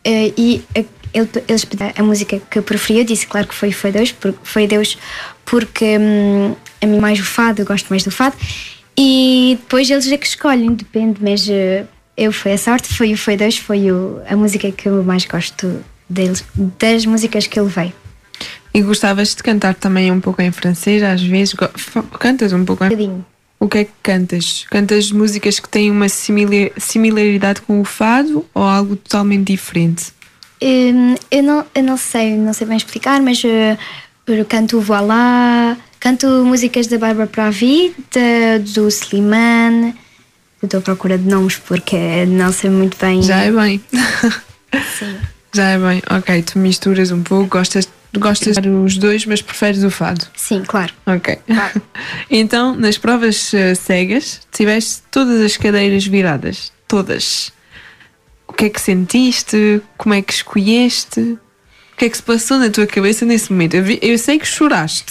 Eles pediram a música que eu preferi, eu disse claro que foi Deus, porque a mim mais o fado, eu gosto mais do fado, e depois eles é que escolhem, depende, mas foi a sorte, foi o Foi Deus, foi a música que eu mais gosto deles, das músicas que eu levei. E gostavas de cantar também um pouco em francês, às vezes? Cantas um pouco? O que é que cantas? Cantas músicas que têm uma similaridade com o fado ou algo totalmente diferente? Eu não sei bem explicar, mas eu canto Voilà, canto músicas da Bárbara Pravi, do Slimane. Eu estou à procura de nomes porque não sei muito bem. Já é bem. Sim. Já é bem. Ok, tu misturas um pouco, gostas de os dois, mas preferes o fado. Sim, claro. Ok. Claro. Então, nas provas cegas, tiveste todas as cadeiras viradas. Todas. O que é que sentiste? Como é que escolheste? O que é que se passou na tua cabeça nesse momento? Eu sei que choraste.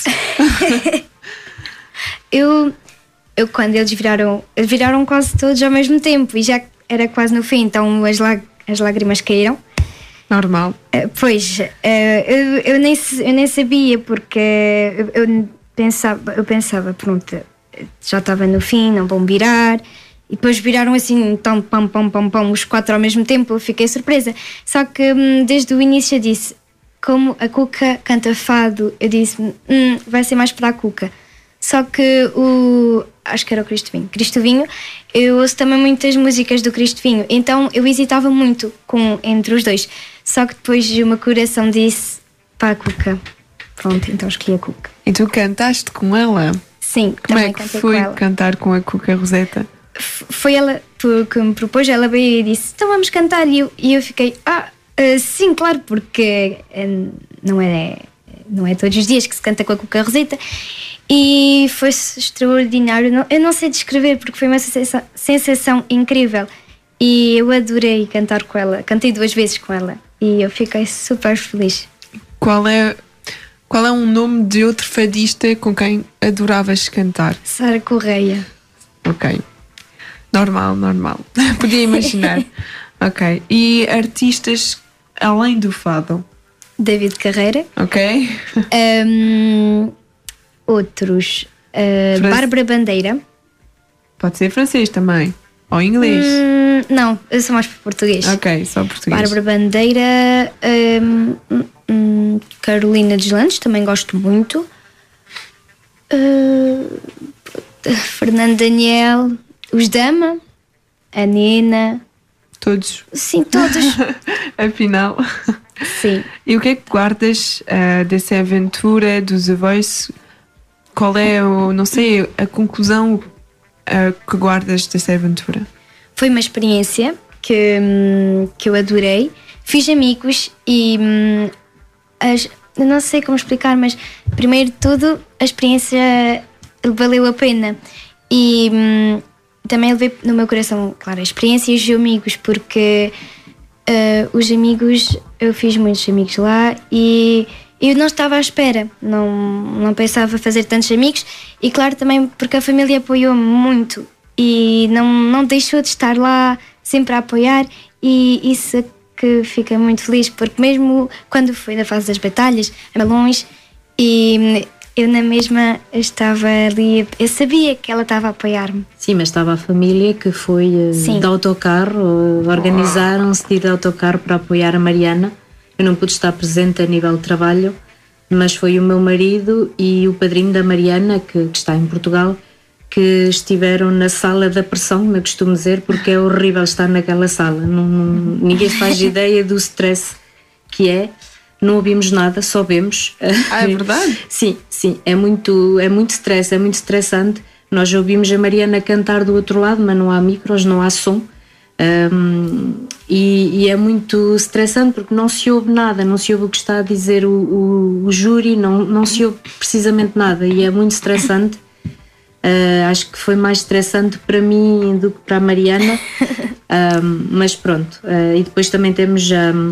eu quando eles viraram quase todos ao mesmo tempo e já era quase no fim, então as lágrimas caíram. Normal. Pois, eu nem sabia, porque eu pensava, pronto, já estava no fim, não vão virar. E depois viraram assim, então, pam, pam, pam, pam, os 4 ao mesmo tempo. Eu fiquei surpresa. Só que desde o início eu disse, como a Cuca canta fado, eu disse, vai ser mais para a Cuca. Só que acho que era o Cristo Vinho, eu ouço também muitas músicas do Cristo Vinho, então eu hesitava muito entre os dois, só que depois o meu coração disse para a Cuca. Pronto, então escolhi a Cuca. E tu cantaste com ela? Sim, como também é que cantei foi com ela. cantar com a Cuca Roseta? Foi ela que me propôs, ela veio e disse, então vamos cantar, e eu fiquei, sim, claro, porque não é todos os dias que se canta com a Cuca Roseta, e foi extraordinário. Eu não sei descrever, porque foi uma sensação incrível, e eu adorei cantar com ela, cantei 2 vezes com ela, e eu fiquei super feliz. Qual é um nome de outro fadista com quem adoravas cantar? Sara Correia. Ok. Normal. Podia imaginar. Ok. E artistas além do fado? David Carreira. Ok. Outros. Bárbara Bandeira. Pode ser francês também. Ou inglês. Não, eu sou mais para português. Ok, só português. Bárbara Bandeira. Carolina Deslandes, também gosto muito. Fernando Daniel. Os Dama. A Nina. Todos? Sim, todos. Afinal. Sim. E o que é que guardas dessa aventura do The Voice? Qual é a conclusão que guardas dessa aventura? Foi uma experiência que eu adorei. Fiz amigos e eu não sei como explicar, mas primeiro de tudo a experiência valeu a pena. E também levei no meu coração, claro, a experiência e os amigos, porque os amigos, eu fiz muitos amigos lá e eu não estava à espera, não pensava fazer tantos amigos, e claro também porque a família apoiou-me muito e não deixou de estar lá sempre a apoiar, e isso que fica muito feliz, porque mesmo quando foi na fase das batalhas, era longe, e eu na mesma estava ali, eu sabia que ela estava a apoiar-me. Sim, mas estava a família que foi de autocarro, organizaram-se de ir de autocarro para apoiar a Mariana. Eu não pude estar presente a nível de trabalho, mas foi o meu marido e o padrinho da Mariana, que está em Portugal, que estiveram na sala da pressão, como eu costumo dizer, porque é horrível estar naquela sala. Ninguém faz ideia do stress que é. Não ouvimos nada, só vemos. É verdade? Sim, é muito stress, é muito estressante. Nós ouvimos a Mariana cantar do outro lado, mas não há micros, não há som. E é muito estressante porque não se ouve nada, não se ouve o que está a dizer o júri, não se ouve precisamente nada, e é muito estressante. Acho que foi mais estressante para mim do que para a Mariana. Mas pronto. E depois também temos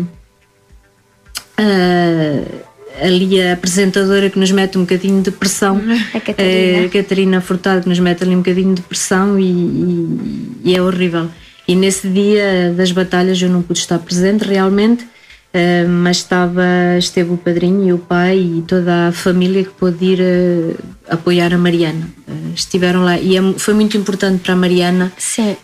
ali a apresentadora que nos mete um bocadinho de pressão, a Catarina Furtado, que nos mete ali um bocadinho de pressão, e é horrível. E nesse dia das batalhas eu não pude estar presente realmente, mas esteve o padrinho e o pai e toda a família que pôde ir apoiar a Mariana. Estiveram lá e foi muito importante para a Mariana. Sim.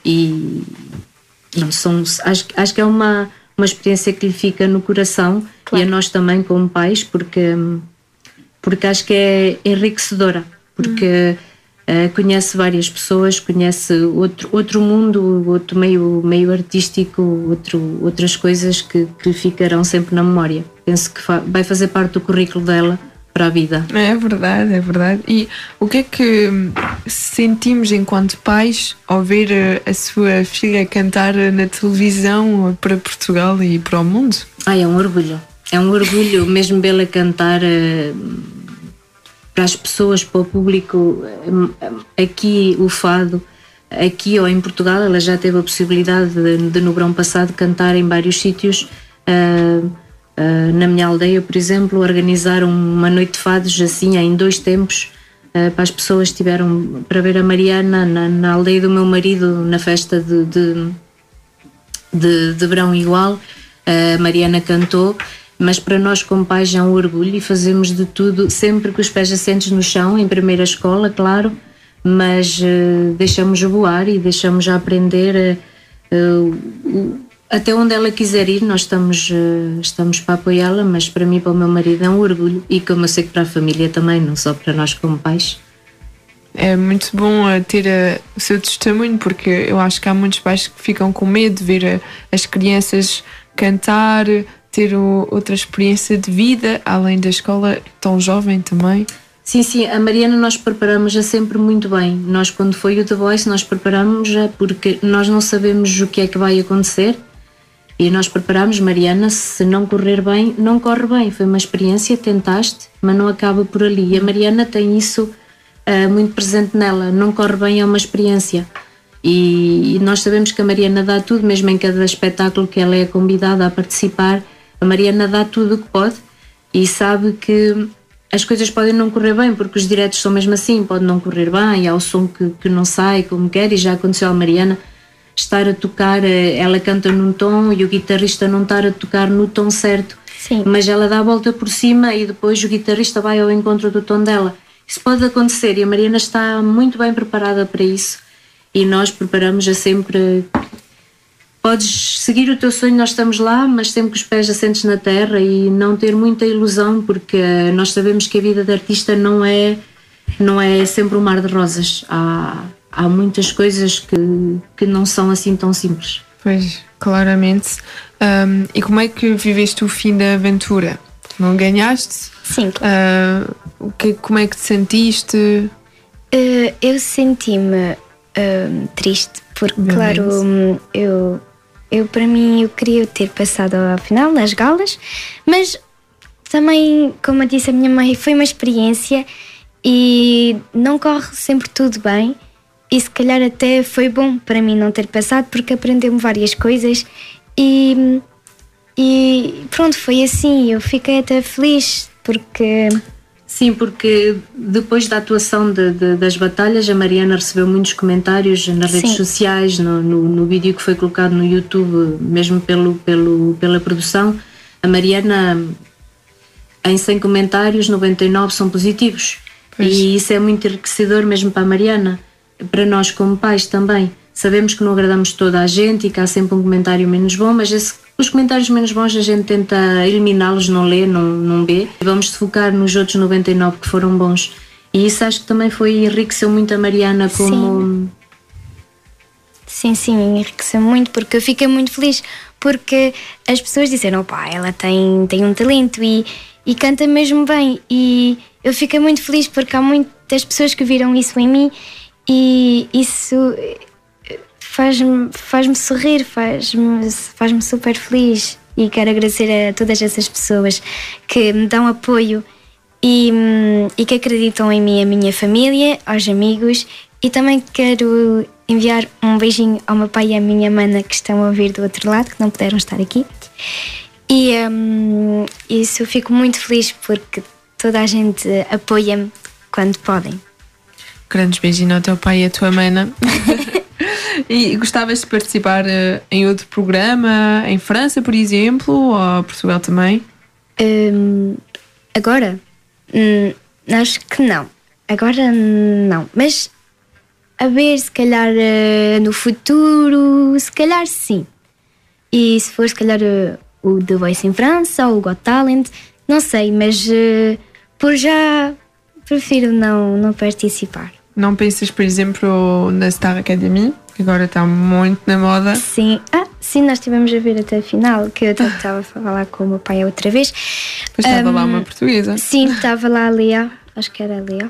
Acho que é uma experiência que lhe fica no coração, claro. E a nós também como pais, porque acho que é enriquecedora, porque conhece várias pessoas, conhece outro mundo, outro meio artístico, outras coisas que lhe ficarão sempre na memória. Penso que vai fazer parte do currículo dela para a vida. É verdade. E o que é que sentimos enquanto pais ao ver a sua filha cantar na televisão para Portugal e para o mundo? É um orgulho mesmo vê-la cantar para as pessoas, para o público. Aqui o fado, aqui ou em Portugal, ela já teve a possibilidade de no verão passado cantar em vários sítios. Na minha aldeia, por exemplo, organizaram uma noite de fados assim em 2 tempos, para as pessoas que estiveram para ver a Mariana na aldeia do meu marido, na festa de verão igual. A Mariana cantou, mas para nós como pais é um orgulho, e fazemos de tudo, sempre com os pés assentes no chão, em primeira escola, claro, mas deixamos voar e deixamos aprender até onde ela quiser ir. Nós estamos para apoiá-la, mas para mim, para o meu marido, é um orgulho, e como eu sei que para a família também, não só para nós como pais, É muito bom ter o seu testemunho, porque eu acho que há muitos pais que ficam com medo de ver as crianças cantar, ter outra experiência de vida, além da escola tão jovem também. Sim, a Mariana nós preparamos-a sempre muito bem. Nós, quando foi o The Voice, nós preparamos-a porque nós não sabemos o que é que vai acontecer e nós preparamos, Mariana, se não correr bem, não corre bem. Foi uma experiência, tentaste, mas não acaba por ali. E a Mariana tem isso muito presente nela. Não corre bem, é uma experiência. E nós sabemos que a Mariana dá tudo, mesmo em cada espetáculo que ela é convidada a participar, a Mariana dá tudo o que pode e sabe que as coisas podem não correr bem, porque os diretos são mesmo assim, pode não correr bem, há o som que não sai como quer, e já aconteceu à Mariana estar a tocar, ela canta num tom e o guitarrista não estar a tocar no tom certo. Sim. Mas ela dá a volta por cima e depois o guitarrista vai ao encontro do tom dela. Isso pode acontecer e a Mariana está muito bem preparada para isso e nós preparamos-a sempre. Podes seguir o teu sonho, nós estamos lá, mas sempre com os pés assentes na terra e não ter muita ilusão, porque nós sabemos que a vida de artista não é sempre um mar de rosas. Há muitas coisas que não são assim tão simples. Pois, claramente. E como é que viveste o fim da aventura? Não ganhaste? Sim. Como é que te sentiste? Eu senti-me triste, porque, claro, eu para mim, eu queria ter passado à final nas galas, mas também, como eu disse a minha mãe, foi uma experiência e não corre sempre tudo bem e se calhar até foi bom para mim não ter passado, porque aprendeu-me várias coisas e pronto, foi assim. Eu fiquei até feliz porque... Sim, porque depois da atuação das batalhas, a Mariana recebeu muitos comentários nas redes sociais, no vídeo que foi colocado no YouTube, mesmo pela produção. A Mariana, em 100 comentários, 99 são positivos. Pois. E isso é muito enriquecedor mesmo para a Mariana. Para nós como pais também. Sabemos que não agradamos toda a gente e que há sempre um comentário menos bom, mas os comentários menos bons a gente tenta eliminá-los, não lê, não vê. Vamos focar nos outros 99 que foram bons. E isso acho que também enriqueceu muito a Mariana como... Sim, enriqueceu muito, porque eu fiquei muito feliz, porque as pessoas disseram, pá, ela tem um talento e canta mesmo bem. E eu fiquei muito feliz porque há muitas pessoas que viram isso em mim e isso... faz-me sorrir, faz-me super feliz e quero agradecer a todas essas pessoas que me dão apoio e que acreditam em mim, a minha família, aos amigos, e também quero enviar um beijinho ao meu pai e à minha mana que estão a ouvir do outro lado, que não puderam estar aqui, e isso eu fico muito feliz porque toda a gente apoia-me quando podem. Grandes beijinhos ao teu pai e à tua mana. E gostavas de participar em outro programa, em França, por exemplo, ou Portugal também? Agora? Acho que não. Agora não. Mas a ver, se calhar no futuro, se calhar sim. E se for, se calhar o The Voice em França ou o Got Talent, não sei, mas por já prefiro não participar. Não pensas, por exemplo, na Star Academy, que agora está muito na moda? Sim. Sim, nós estivemos a ver até a final, que eu estava a falar com o meu pai outra vez. Pois estava lá uma portuguesa. Sim, estava lá a Lea, acho que era a Lea.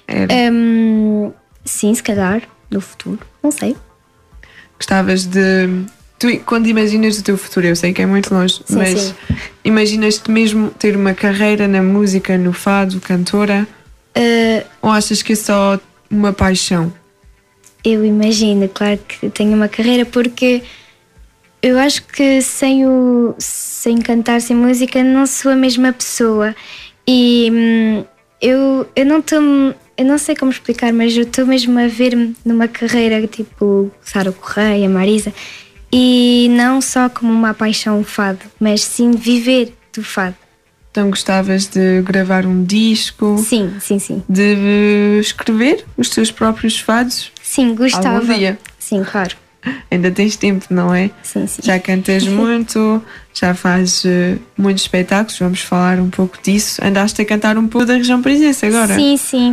Sim, se calhar, no futuro, não sei. Gostavas de... Tu, quando imaginas o teu futuro, eu sei que é muito longe, sim, mas imaginas-te mesmo ter uma carreira na música, no fado, cantora? Ou achas que é só uma paixão? Eu imagino, claro que tenho uma carreira, porque eu acho que sem cantar, sem música, não sou a mesma pessoa. E eu não sei como explicar, mas eu estou mesmo a ver-me numa carreira tipo Sara Correia, Marisa, e não só como uma paixão fado, mas sim viver do fado. Então gostavas de gravar um disco? Sim. De escrever os teus próprios fados? Sim, gostava. Algum dia? Sim, claro. Ainda tens tempo, não é? Sim. Já cantas muito, já fazes muitos espetáculos, vamos falar um pouco disso. Andaste a cantar um pouco da região parisiense agora? Sim.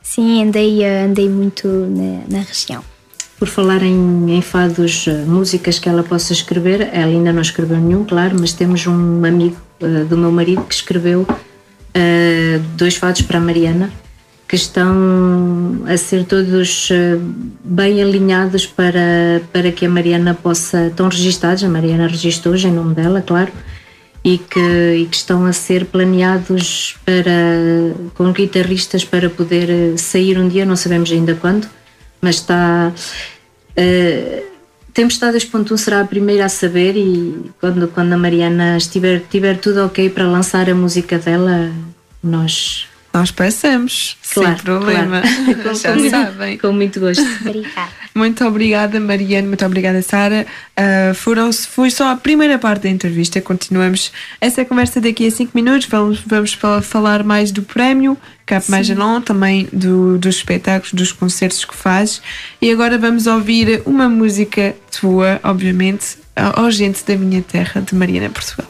Sim, andei muito na região. Por falar em fados, músicas que ela possa escrever, ela ainda não escreveu nenhum, claro, mas temos um amigo do meu marido que escreveu 2 fados para a Mariana, que estão a ser todos bem alinhados para que a Mariana possa, estão registados, a Mariana registou em nome dela, claro, e que estão a ser planeados com guitarristas para poder sair um dia, não sabemos ainda quando, mas está... Tempestade 2.1 será a primeira a saber, e quando a Mariana tiver tudo ok para lançar a música dela, nós passamos, claro, sem problema. Claro. Já sabem. Com muito gosto. Obrigada. Muito obrigada, Mariana, muito obrigada, Sara. Foi só a primeira parte da entrevista. Continuamos essa conversa daqui a 5 minutos. Vamos falar mais do prémio Cap Magellan, também dos espetáculos, dos concertos que faz. E agora vamos ouvir uma música tua, obviamente, Ó Gente da Minha Terra, de Mariana Portugal.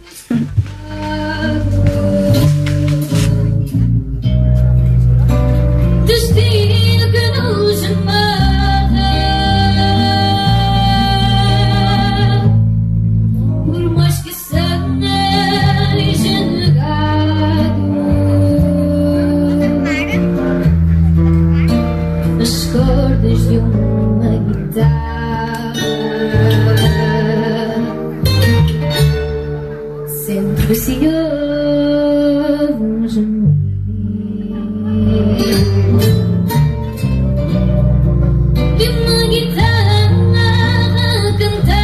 Destino que nos amarra, por mais que seja negado, as cordas de uma guitarra sempre se ouvem gemir. E uma guitarra a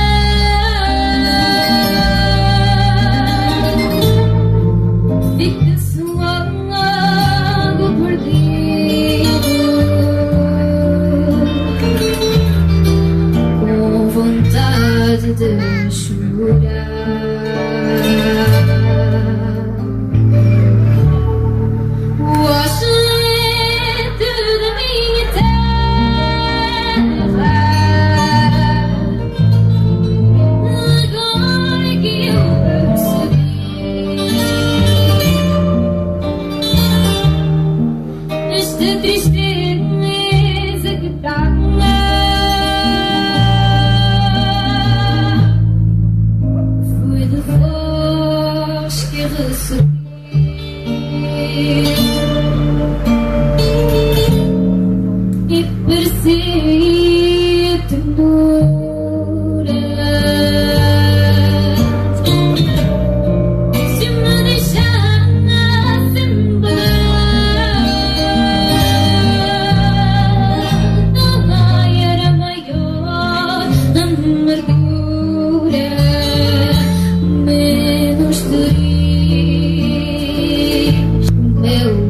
cantar, fica-se logo perdido, com vontade de chorar. E parecia ternura, se me deixasse embora, não era maior a amargura, menos triste meu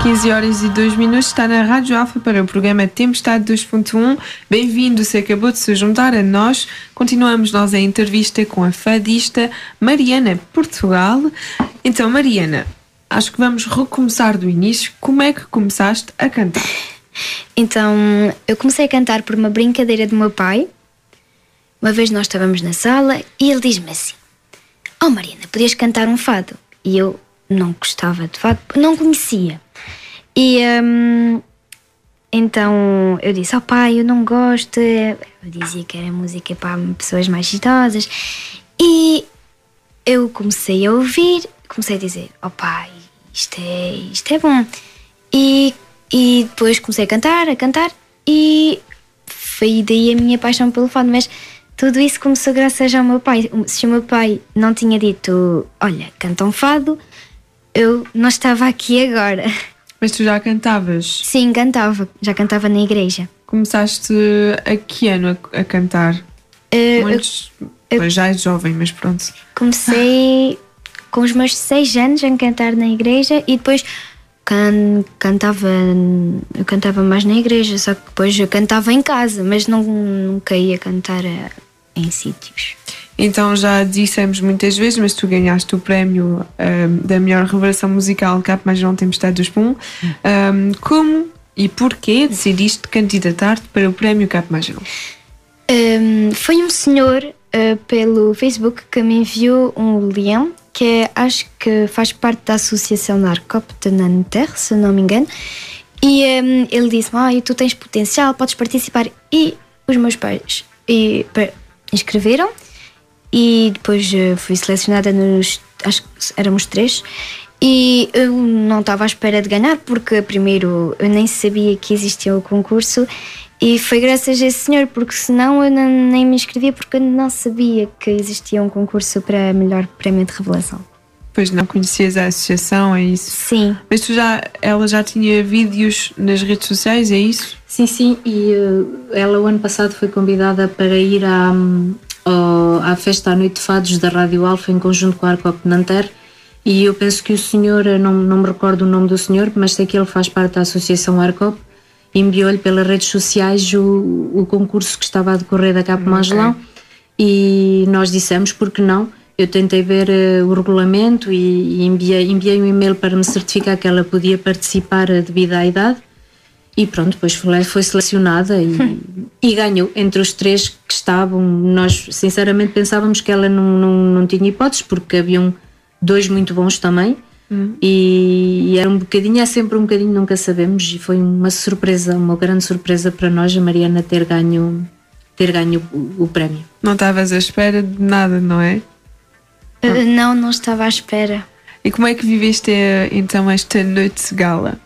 15h02, está na Rádio Alfa para o programa Tempestade 2.1. Bem-vindo, se acabou de se juntar a nós. Continuamos nós a entrevista com a fadista Mariana Portugal. Então, Mariana, acho que vamos recomeçar do início. Como é que começaste a cantar? Então, eu comecei a cantar por uma brincadeira do meu pai. Uma vez nós estávamos na sala e ele diz-me assim: "Oh Mariana, podias cantar um fado?" E eu não gostava de fado, não conhecia. E então eu disse: "Oh pai, eu não gosto." Eu dizia que era música para pessoas mais idosas. E eu comecei a ouvir, comecei a dizer: "Oh pai, isto é bom." E depois comecei a cantar e foi daí a minha paixão pelo fado. Mas tudo isso começou graças ao meu pai. Se o meu pai não tinha dito: "Olha, canta um fado", eu não estava aqui agora. Mas tu já cantavas? Sim, cantava. Já cantava na igreja. Começaste a que ano a cantar? Pois já és jovem, mas pronto. Comecei com os meus 6 anos a cantar na igreja e depois eu cantava mais na igreja, só que depois eu cantava em casa, mas nunca ia cantar em sítios. Então já dissemos muitas vezes, mas tu ganhaste o prémio da melhor revelação musical Cap Majão Tempestade 2.1. Como e porquê decidiste candidatar-te para o prémio Cap Majão? Foi um senhor pelo Facebook que me enviou um leão, que acho que faz parte da associação Narcop de Nanterre, se não me engano. E ele disse-me: "Tu tens potencial, podes participar." E os meus pais inscreveram. E depois fui selecionada acho que éramos 3. E eu não estava à espera de ganhar, porque primeiro eu nem sabia que existia o concurso. E foi graças a esse senhor, porque senão eu nem me inscrevia, porque eu não sabia que existia um concurso para melhor prémio de revelação. Pois não conhecias a associação, é isso? Sim. Mas ela já tinha vídeos nas redes sociais, é isso? Sim, e ela o ano passado foi convidada para ir à festa à Noite de Fados da Rádio Alfa em conjunto com a Arcop de Nanterre, e eu penso que o senhor, não me recordo o nome do senhor, mas sei que ele faz parte da associação Arcop, enviou-lhe pelas redes sociais o concurso que estava a decorrer da Cap Majão. E nós dissemos: "Por que não?" Eu tentei ver o regulamento e enviei um e-mail para me certificar que ela podia participar devido à idade. E pronto, depois foi selecionada e ganhou. Entre os 3 que estavam, nós sinceramente pensávamos que ela não tinha hipóteses, porque haviam 2 muito bons também. E era é sempre um bocadinho, nunca sabemos. E foi uma surpresa, uma grande surpresa para nós, a Mariana ter ganho o prémio. Não estavas à espera de nada, não é? Não estava à espera. E como é que viveste então esta noite de gala?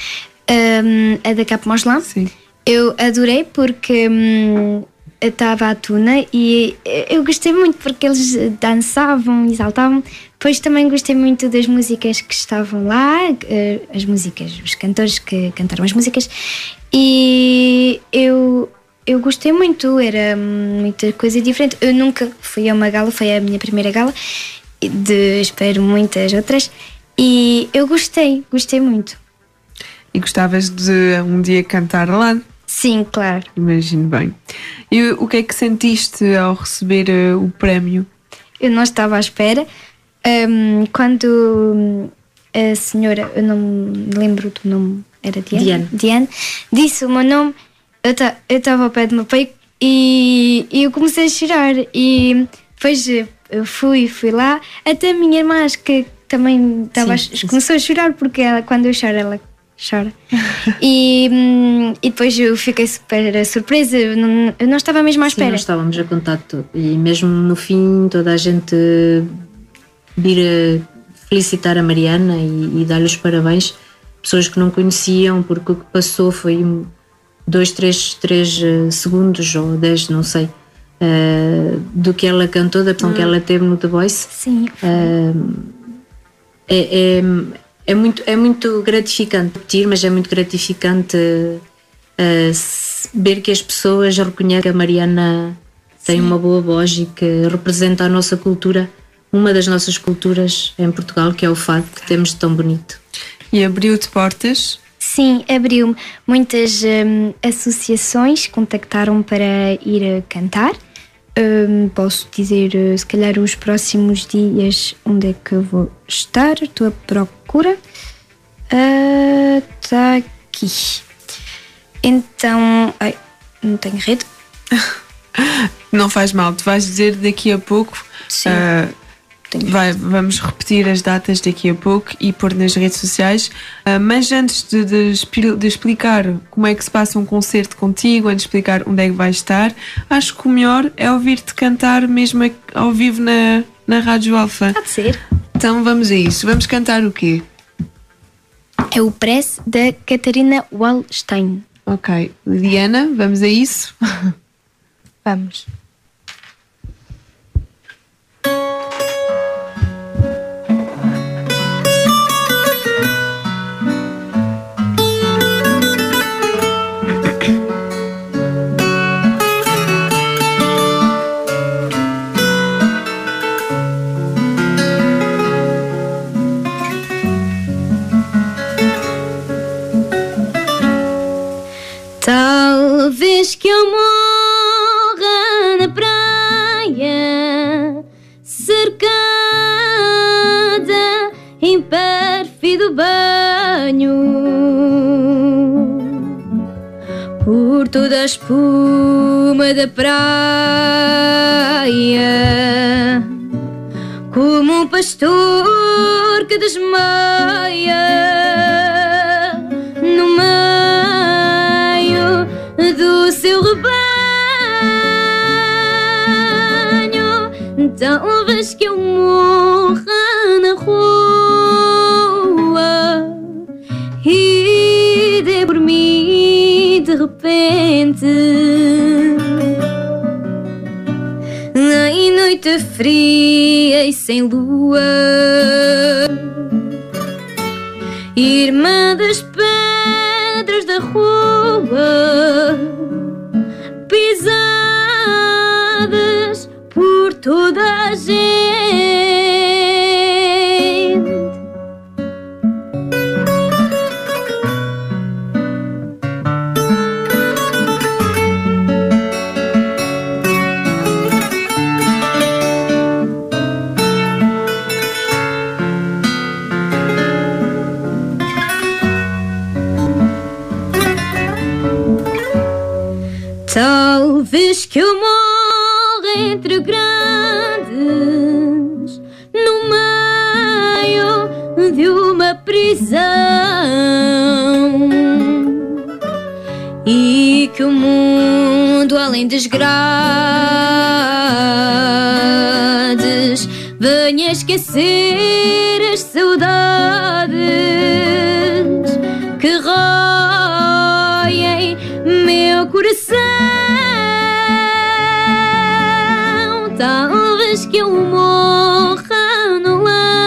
A da Cap Majão? Sim. Eu adorei porque estava à tuna e eu gostei muito porque eles dançavam, exaltavam. Depois também gostei muito das músicas que estavam lá, as músicas, os cantores que cantaram as músicas, e eu gostei muito, era muita coisa diferente. Eu nunca fui a uma gala, foi a minha primeira gala, espero muitas outras, e eu gostei muito. E gostavas de um dia cantar lá? Sim, claro. Imagino bem. E o que é que sentiste ao receber o prémio? Eu não estava à espera. Quando a senhora, eu não me lembro do nome, era Diane, disse o meu nome, eu estava ao pé do meu pai e eu comecei a chorar. E depois eu fui lá. Até a minha irmã, acho que também começou a chorar, porque quando eu choro, ela chora. E depois eu fiquei super surpresa, eu não estava mesmo à espera. Sim, nós estávamos a contar tudo. E mesmo no fim, toda a gente vir felicitar a Mariana e dar-lhe os parabéns. Pessoas que não conheciam, porque o que passou foi 2, 3 segundos ou 10, não sei, do que ela cantou, da pessoa que ela teve no The Voice. Sim. É muito gratificante repetir, mas é muito gratificante ver que as pessoas reconhecem que a Mariana tem uma boa voz e que representa a nossa cultura, uma das nossas culturas em Portugal, que é o fado, que temos de tão bonito. E abriu-te portas? Sim, abriu-me. Muitas associações contactaram para ir cantar. Posso dizer, se calhar, os próximos dias onde é que eu vou estar. Estou à procura. Está aqui. Então... Ai, não tenho rede. Não faz mal, tu vais dizer daqui a pouco. Sim. Vamos repetir as datas daqui a pouco e pôr nas redes sociais. Mas antes de explicar como é que se passa um concerto contigo, antes de explicar onde é que vais estar, acho que o melhor é ouvir-te cantar mesmo ao vivo na Rádio Alfa. Pode ser. Então vamos a isso. Vamos cantar o quê? É o Press da Catarina Wallstein. Ok. Lidiana, vamos a isso? Vamos. Talvez que eu morra na praia, cercada em pérfido banho, por toda a espuma da praia, como um pastor que desmaia no meio do seu rebanho. Talvez que eu morra na rua e dê por mim de repente em noite fria e sem lua, irmã das pedras da rua, pisadas por toda a gente. Talvez que eu morra entre grandes, no meio de uma prisão, e que o mundo além das grades venha esquecer as saudades que roem meu coração. Talvez que eu morra no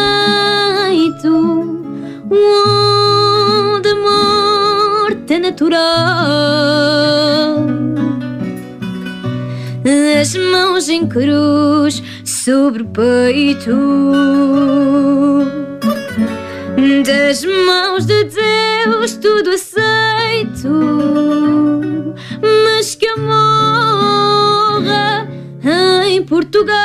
leito onde a morte é natural, as mãos em cruz sobre o peito das mãos de Deus tudo aceito, mas que eu morra em Portugal.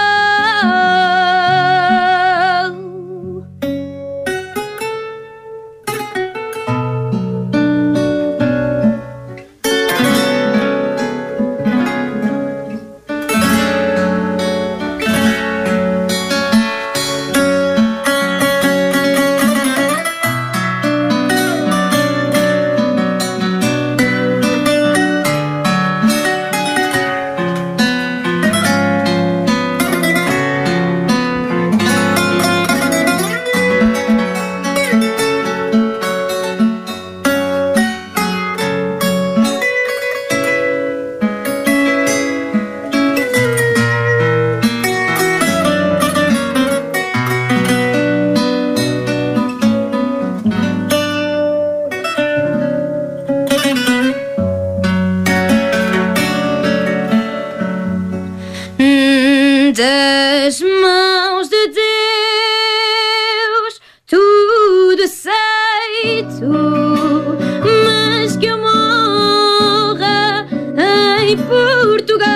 peito, mas que eu morra em Portugal.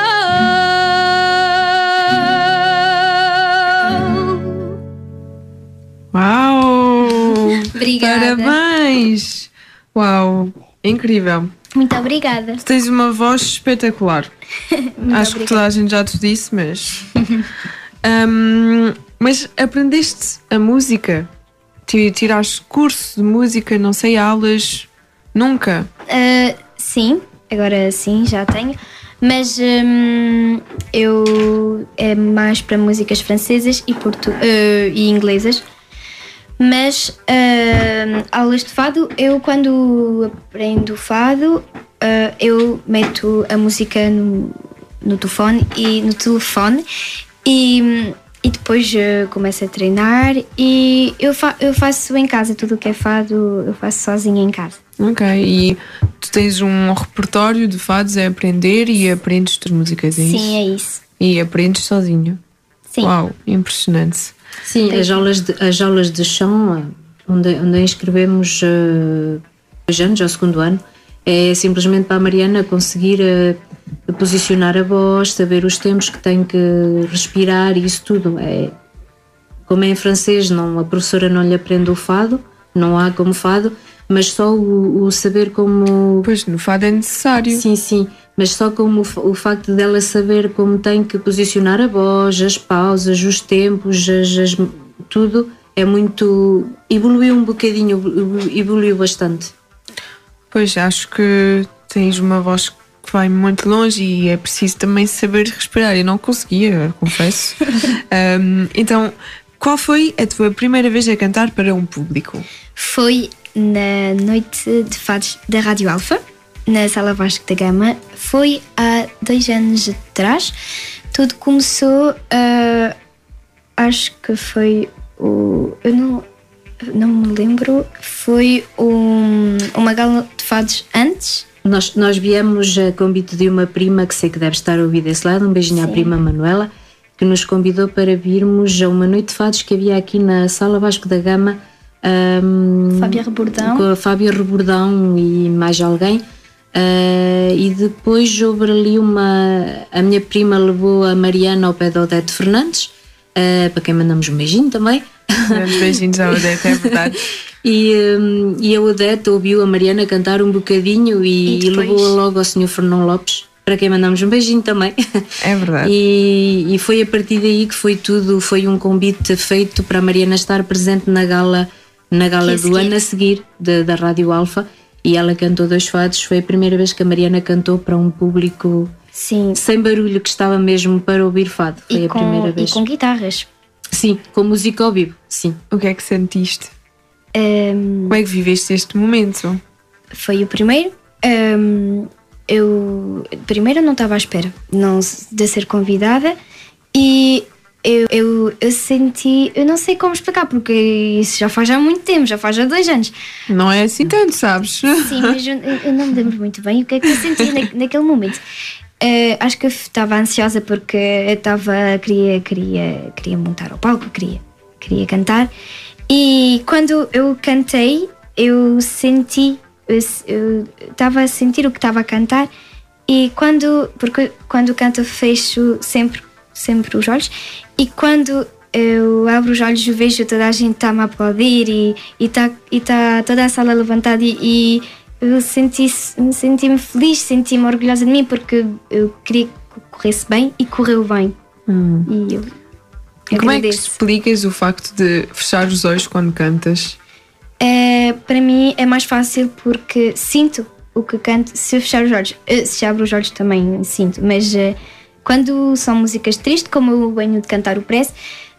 Uau! Obrigada. Parabéns! Uau, incrível. Muito obrigada. Tu tens uma voz espetacular. Muito Acho que toda a gente já te disse, mas... mas aprendeste a música? Tiraste curso de música, não sei, aulas? Nunca? Sim, agora sim, já tenho. Mas eu é mais para músicas francesas e inglesas. Mas aulas de fado, eu quando aprendo fado, eu meto a música no telefone e depois começo a treinar e eu faço em casa, tudo o que é fado eu faço sozinha em casa. Ok, e tu tens um repertório de fados a aprender e aprendes as músicas, é isso? Sim, é isso. E aprendes sozinho? Sim. Uau, impressionante. Sim, as aulas de chão, onde inscrevemos 2 anos, ao 2º ano, é simplesmente para a Mariana conseguir posicionar a voz, saber os tempos que tem que respirar e isso tudo. Como é em francês, a professora não lhe aprende o fado, não há como fado, mas só o saber como... Pois, no fado é necessário. Sim, mas só como o facto dela saber como tem que posicionar a voz, as pausas, os tempos, tudo, é muito... Evoluiu um bocadinho, evoluiu bastante. Pois, acho que tens uma voz que vai muito longe e é preciso também saber respirar. Eu não conseguia, confesso. Então, qual foi a tua primeira vez a cantar para um público? Foi na noite de fados da Rádio Alfa, na Sala Vasco da Gama. Foi há 2 anos atrás. Tudo começou, acho que foi eu não me lembro, foi uma gala de fados antes. Nós viemos a convite de uma prima que sei que deve estar a ouvir desse lado, um beijinho. Sim. À prima Manuela, que nos convidou para virmos a uma noite de fados que havia aqui na Sala Vasco da Gama. Com a Fábia Rebordão e mais alguém. E depois houve ali a minha prima levou a Mariana ao pé da Odete Fernandes, para quem mandamos um beijinho também. Beijinhos à Odete, é verdade. E a Odete ouviu a Mariana cantar um bocadinho e levou-a logo ao Sr. Fernão Lopes, para quem mandamos um beijinho também. É verdade. E foi a partir daí que foi tudo, foi um convite feito para a Mariana estar presente na gala do ano a seguir da Rádio Alfa, e ela cantou 2 fados. Foi a primeira vez que a Mariana cantou para um público sem barulho, que estava mesmo para ouvir fado. Foi a primeira vez. E com guitarras. Sim, com música ao vivo, sim. O que é que sentiste? Como é que viveste este momento? Foi o primeiro. Eu não estava à espera de ser convidada e eu senti, eu não sei como explicar, porque isso já faz há muito tempo, já faz há 2 anos. Não é assim tanto, sabes? Sim, mas eu não me lembro muito bem o que é que eu senti naquele momento. Acho que eu estava ansiosa porque eu queria montar ao palco, queria cantar, e quando eu cantei eu estava a sentir o que estava a cantar, e porque quando canto fecho sempre os olhos, e quando eu abro os olhos eu vejo toda a gente está-me a aplaudir e está toda a sala levantada, e eu senti-me feliz, senti-me orgulhosa de mim, porque eu queria que corresse bem e correu bem. E eu como é que explicas o facto de fechar os olhos quando cantas? Para mim é mais fácil porque sinto o que canto. Se eu fechar os olhos, se abro os olhos também sinto, mas quando são músicas tristes, como eu venho de cantar o Prece,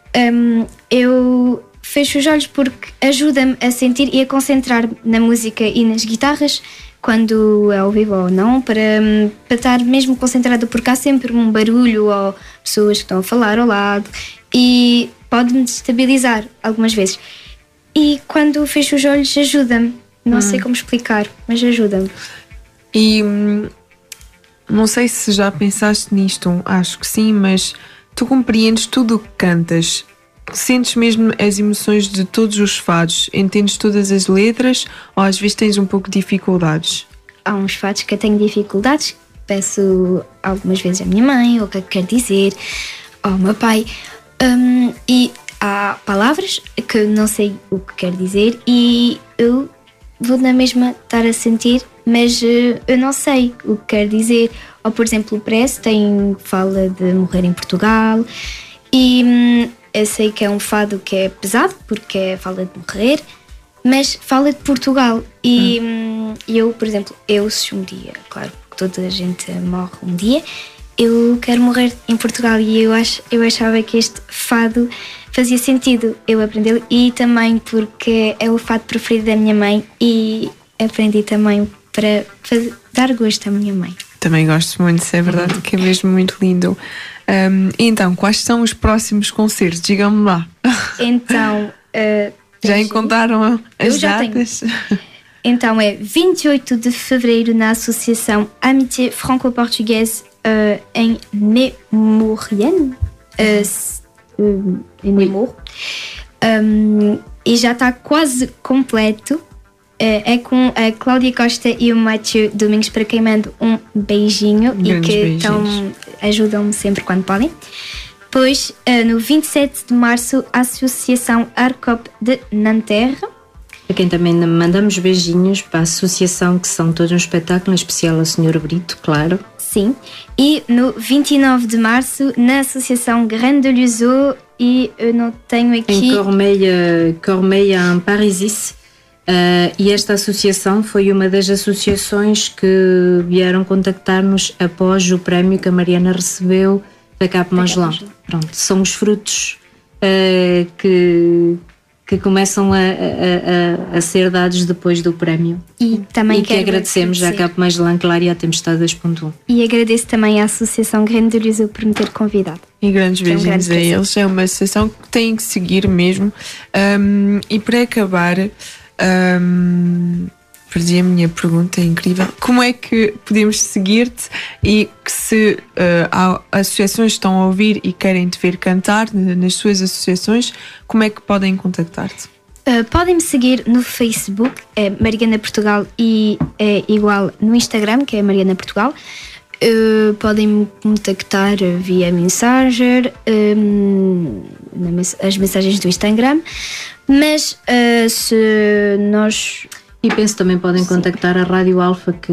eu fecho os olhos porque ajuda-me a sentir e a concentrar na música e nas guitarras, quando é ao vivo ou não, para estar mesmo concentrada, porque há sempre um barulho ou pessoas que estão a falar ao lado e pode-me destabilizar algumas vezes. E quando fecho os olhos ajuda-me, não sei como explicar, mas ajuda-me. E não sei se já pensaste nisto, acho que sim, mas tu compreendes tudo o que cantas. sentes mesmo as emoções de todos os fados? Entendes todas as letras ou às vezes tens um pouco de dificuldades? Há uns fados que eu tenho dificuldades, peço algumas vezes à minha mãe, o que quer dizer, ao meu pai, e há palavras que eu não sei o que quer dizer e eu vou na mesma estar a sentir, mas eu não sei o que quer dizer. Ou, por exemplo, o Press fala de morrer em Portugal e eu sei que é um fado que é pesado porque fala de morrer, mas fala de Portugal e eu, por exemplo, se um dia, claro, porque toda a gente morre um dia, eu quero morrer em Portugal e eu achava que este fado fazia sentido eu aprender e também porque é o fado preferido da minha mãe e aprendi também para dar gosto à minha mãe. Também gosto muito, é verdade, que é mesmo muito lindo. Então, quais são os próximos concertos? Digam-me lá. Então, já encontraram as datas? Então, é 28 de fevereiro na Associação Amitié Franco-Portugaise em Nemours, em Nemours. E já está quase completo. É com a Cláudia Costa e o Mathieu Domingos, para quem mando um beijinho. Grandes e que ajudam-me sempre quando podem. Depois, no 27 de março, a Associação Arcop de Nanterre. A quem também mandamos beijinhos para a associação, que são todos um espetáculo, em especial ao Sr. Brito, claro. Sim. E no 29 de março, na Associação Grande de Luseau, e eu não tenho aqui... Em Cormeilles, em Parisis. E esta associação foi uma das associações que vieram contactar-nos após o prémio que a Mariana recebeu da Cap Magellan. Pronto, são os frutos que começam a ser dados depois do prémio. E também que agradecemos à Cap Magellan, claro, e à Tempestade 2.1. E agradeço também à Associação Grande de Luseau por me ter convidado. E grandes beijinhos a eles. É uma associação que têm que seguir mesmo. E para acabar... perdi a minha pergunta, é incrível. Como é que podemos seguir-te e que se associações estão a ouvir e querem te ver cantar nas suas associações, como é que podem contactar-te? Podem-me seguir no Facebook, é Mariana Portugal, e é igual no Instagram, que é Mariana Portugal. Podem-me contactar via Messenger, as mensagens do Instagram, mas se nós... E penso também podem contactar a Rádio Alfa, que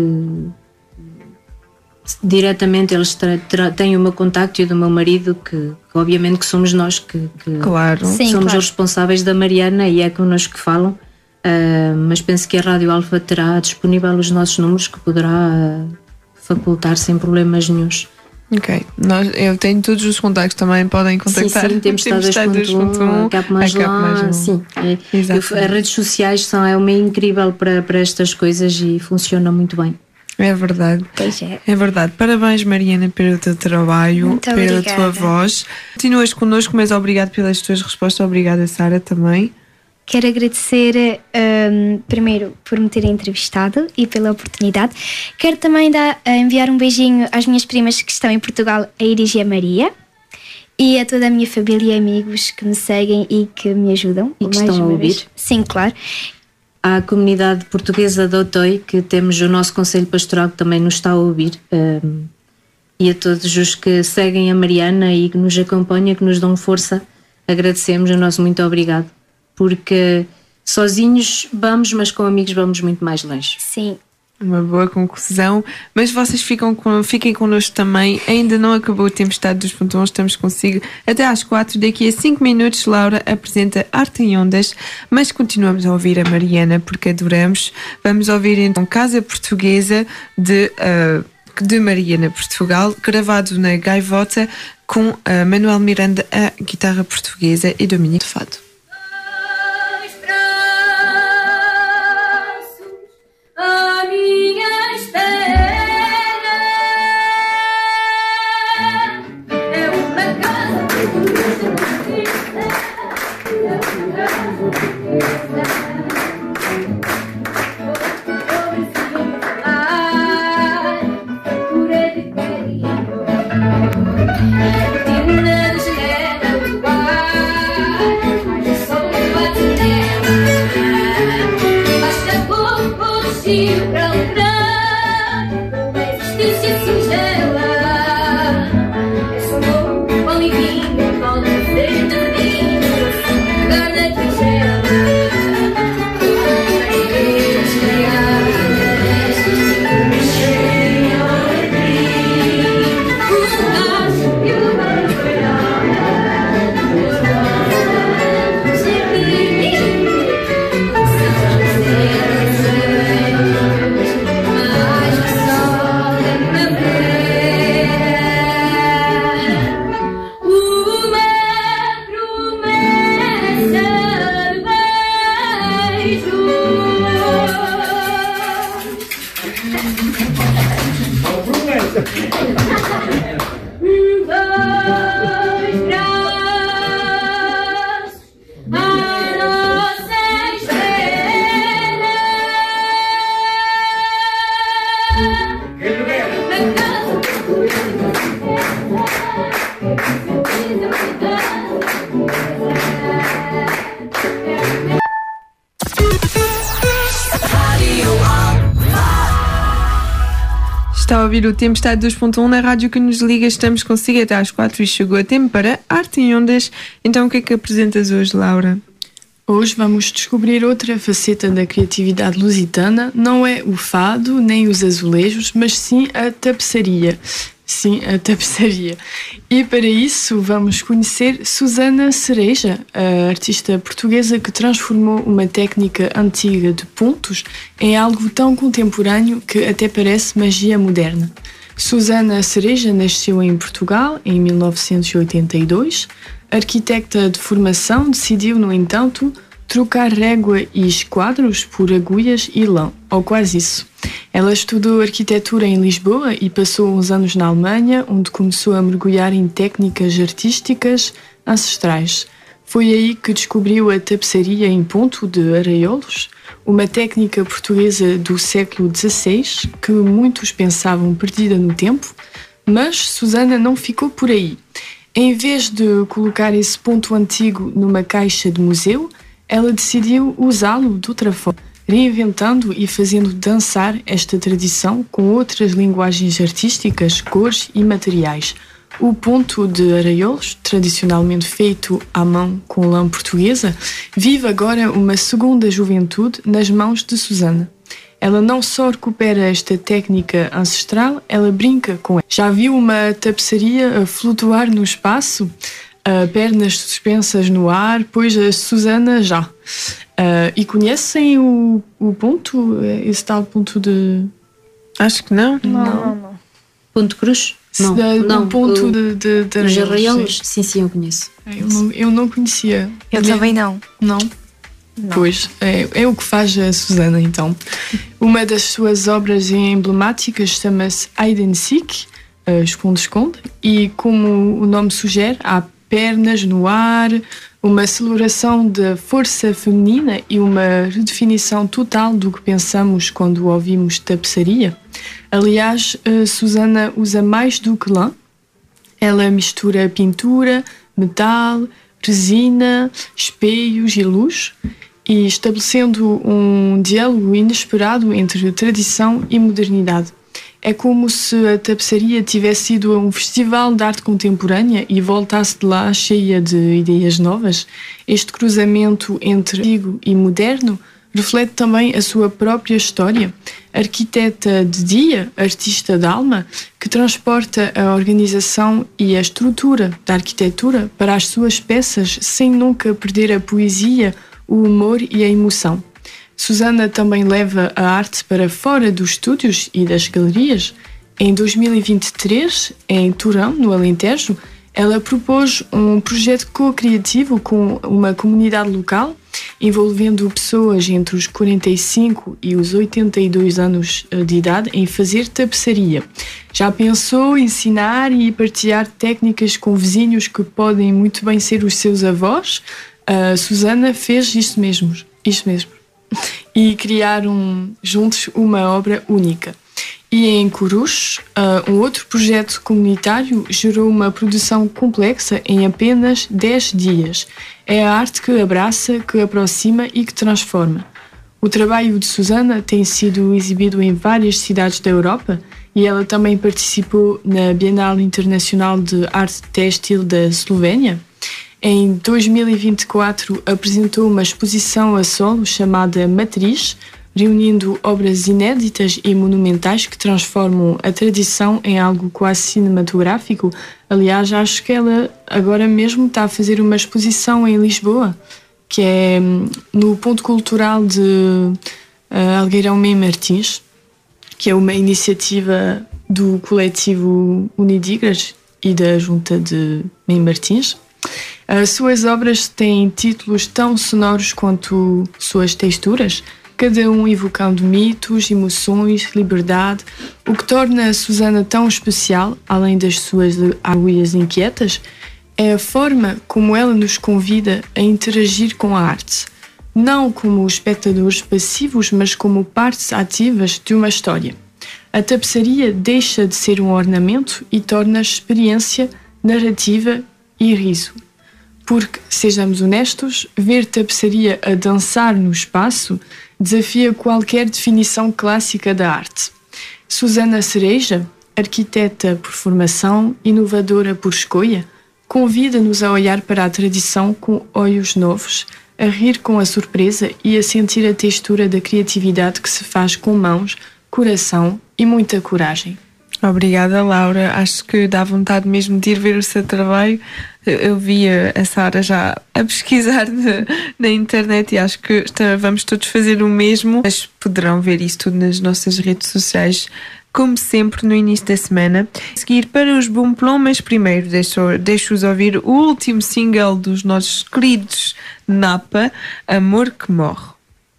diretamente eles têm o meu contacto e o do meu marido, que obviamente que somos nós que claro. Sim, somos claro. Os responsáveis da Mariana e é connosco que falam, mas penso que a Rádio Alfa terá disponível os nossos números que poderá facultar sem problemas nenhums. Ok, eu tenho todos os contactos, também podem contactar. Sim, temos Tempestade 2.1, a Cap Magellan, sim. As redes sociais é um meio incrível para estas coisas e funcionam muito bem. É verdade. Pois é. É verdade. Parabéns, Mariana, pelo teu trabalho, muito pela obrigada. tua voz. Continuas connosco, mas obrigado pelas tuas respostas. Obrigada, Sara, também. Quero agradecer primeiro por me terem entrevistado e pela oportunidade. Quero também enviar um beijinho às minhas primas que estão em Portugal, a Iris e a Maria, e a toda a minha família e amigos que me seguem e que me ajudam. E que estão a ouvir. Sim, claro. À comunidade portuguesa de Auteuil, que temos o nosso Conselho Pastoral que também nos está a ouvir, e a todos os que seguem a Mariana e que nos acompanham, que nos dão força, agradecemos o nosso muito obrigado. Porque sozinhos vamos, mas com amigos vamos muito mais longe. Sim. Uma boa conclusão. Mas vocês fiquem connosco também. Ainda não acabou o Tempestade 2.1. Estamos consigo até às 4. Daqui a 5 minutos, Laura apresenta Arte em Ondas. Mas continuamos a ouvir a Mariana porque adoramos. Vamos ouvir então Casa Portuguesa de Mariana Portugal, gravado na Gaivota, com Manuel Miranda, a guitarra portuguesa, e Dominique Fado. A minha espera é uma casa de fugir para o verão, uma existência singela. É só amor, pão e vinho, pão de feijão de vinho, pegar na tigela. Está a ouvir o Tempestade 2.1 na rádio que nos liga. Estamos consigo até às 4 e chegou a tempo para Arte em Ondas. Então o que é que apresentas hoje, Laura? Hoje vamos descobrir outra faceta da criatividade lusitana. Não é o fado, nem os azulejos, mas sim a tapeçaria. Sim, a tapeçaria. E para isso vamos conhecer Susana Cereja, a artista portuguesa que transformou uma técnica antiga de pontos em algo tão contemporâneo que até parece magia moderna. Susana Cereja nasceu em Portugal em 1982. Arquitecta de formação, decidiu, no entanto, trocar régua e esquadros por agulhas e lã, ou quase isso. Ela estudou arquitetura em Lisboa e passou uns anos na Alemanha, onde começou a mergulhar em técnicas artísticas ancestrais. Foi aí que descobriu a tapeçaria em ponto de arraiolos, uma técnica portuguesa do século XVI que muitos pensavam perdida no tempo, mas Susana não ficou por aí. Em vez de colocar esse ponto antigo numa caixa de museu, ela decidiu usá-lo de outra forma, reinventando e fazendo dançar esta tradição com outras linguagens artísticas, cores e materiais. O ponto de arraiolos, tradicionalmente feito à mão com lã portuguesa, vive agora uma segunda juventude nas mãos de Susana. Ela não só recupera esta técnica ancestral, ela brinca com ela. Já viu uma tapeçaria a flutuar no espaço? Pernas suspensas no ar? Pois a Susana já. E conhecem o ponto? Esse tal ponto de... Acho que não. Não. Ponto cruz? Não. O ponto de arraiolos? Sim, eu conheço. Eu não conhecia. Eu também não. Não? Pois, é o que faz a Susana, então. Uma das suas obras emblemáticas chama-se Hide and Seek, esconde-esconde, e como o nome sugere, há pernas no ar, uma celebração da força feminina e uma redefinição total do que pensamos quando ouvimos tapeçaria. Aliás, a Susana usa mais do que lã. Ela mistura pintura, metal, resina, espelhos e luz, e estabelecendo um diálogo inesperado entre tradição e modernidade. É como se a tapeçaria tivesse sido um festival de arte contemporânea e voltasse de lá cheia de ideias novas. Este cruzamento entre antigo e moderno reflete também a sua própria história. Arquiteta de dia, artista de alma, que transporta a organização e a estrutura da arquitetura para as suas peças sem nunca perder a poesia, o humor e a emoção. Susana também leva a arte para fora dos estúdios e das galerias. Em 2023, em Turão, no Alentejo, ela propôs um projeto co-criativo com uma comunidade local, envolvendo pessoas entre os 45 e os 82 anos de idade em fazer tapeçaria. Já pensou ensinar e partilhar técnicas com vizinhos que podem muito bem ser os seus avós? A Susana fez isto mesmo. E criaram juntos uma obra única. E em Coruche, um outro projeto comunitário gerou uma produção complexa em apenas 10 dias. É a arte que abraça, que aproxima e que transforma. O trabalho de Susana tem sido exibido em várias cidades da Europa e ela também participou na Bienal Internacional de Arte Têxtil da Eslovénia. Em 2024 apresentou uma exposição a solo chamada Matriz, reunindo obras inéditas e monumentais que transformam a tradição em algo quase cinematográfico. Aliás, acho que ela agora mesmo está a fazer uma exposição em Lisboa, que é no Ponto Cultural de Algueirão Mem Martins, que é uma iniciativa do coletivo Unidigras e da Junta de Mem Martins. As suas obras têm títulos tão sonoros quanto suas texturas, cada um evocando mitos, emoções, liberdade. O que torna a Susana tão especial, além das suas agulhas inquietas, é a forma como ela nos convida a interagir com a arte, não como espectadores passivos, mas como partes ativas de uma história. A tapeçaria deixa de ser um ornamento e torna-se experiência, narrativa e riso. Porque, sejamos honestos, ver tapeçaria a dançar no espaço desafia qualquer definição clássica da arte. Susana Cereja, arquiteta por formação, inovadora por escolha, convida-nos a olhar para a tradição com olhos novos, a rir com a surpresa e a sentir a textura da criatividade que se faz com mãos, coração e muita coragem. Obrigada, Laura. Acho que dá vontade mesmo de ir ver o seu trabalho. Eu vi a Sara já a pesquisar na internet e acho que vamos todos fazer o mesmo. Mas poderão ver isso tudo nas nossas redes sociais, como sempre, no início da semana. Seguir para os Boomplom, mas primeiro deixo-vos ouvir o último single dos nossos queridos Napa, Amor que Morre.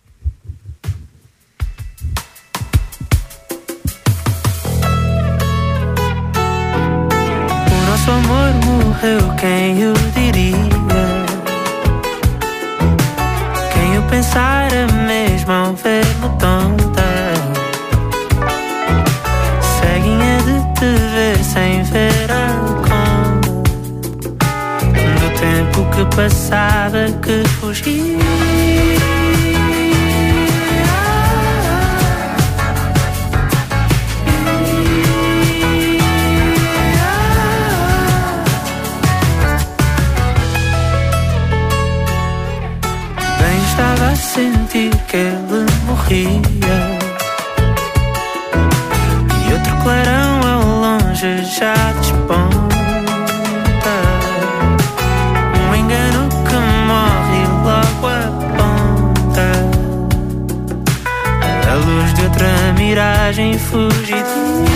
Nosso amor morreu, quem eu diria? Quem eu pensara mesmo ao ver-me tonta, ceguinha de te ver sem ver a conta do tempo que passava, que fugia. Estava a sentir que ele morria e outro clarão ao longe já desponta. Um engano que morre e logo aponta a luz de outra miragem fugitiva.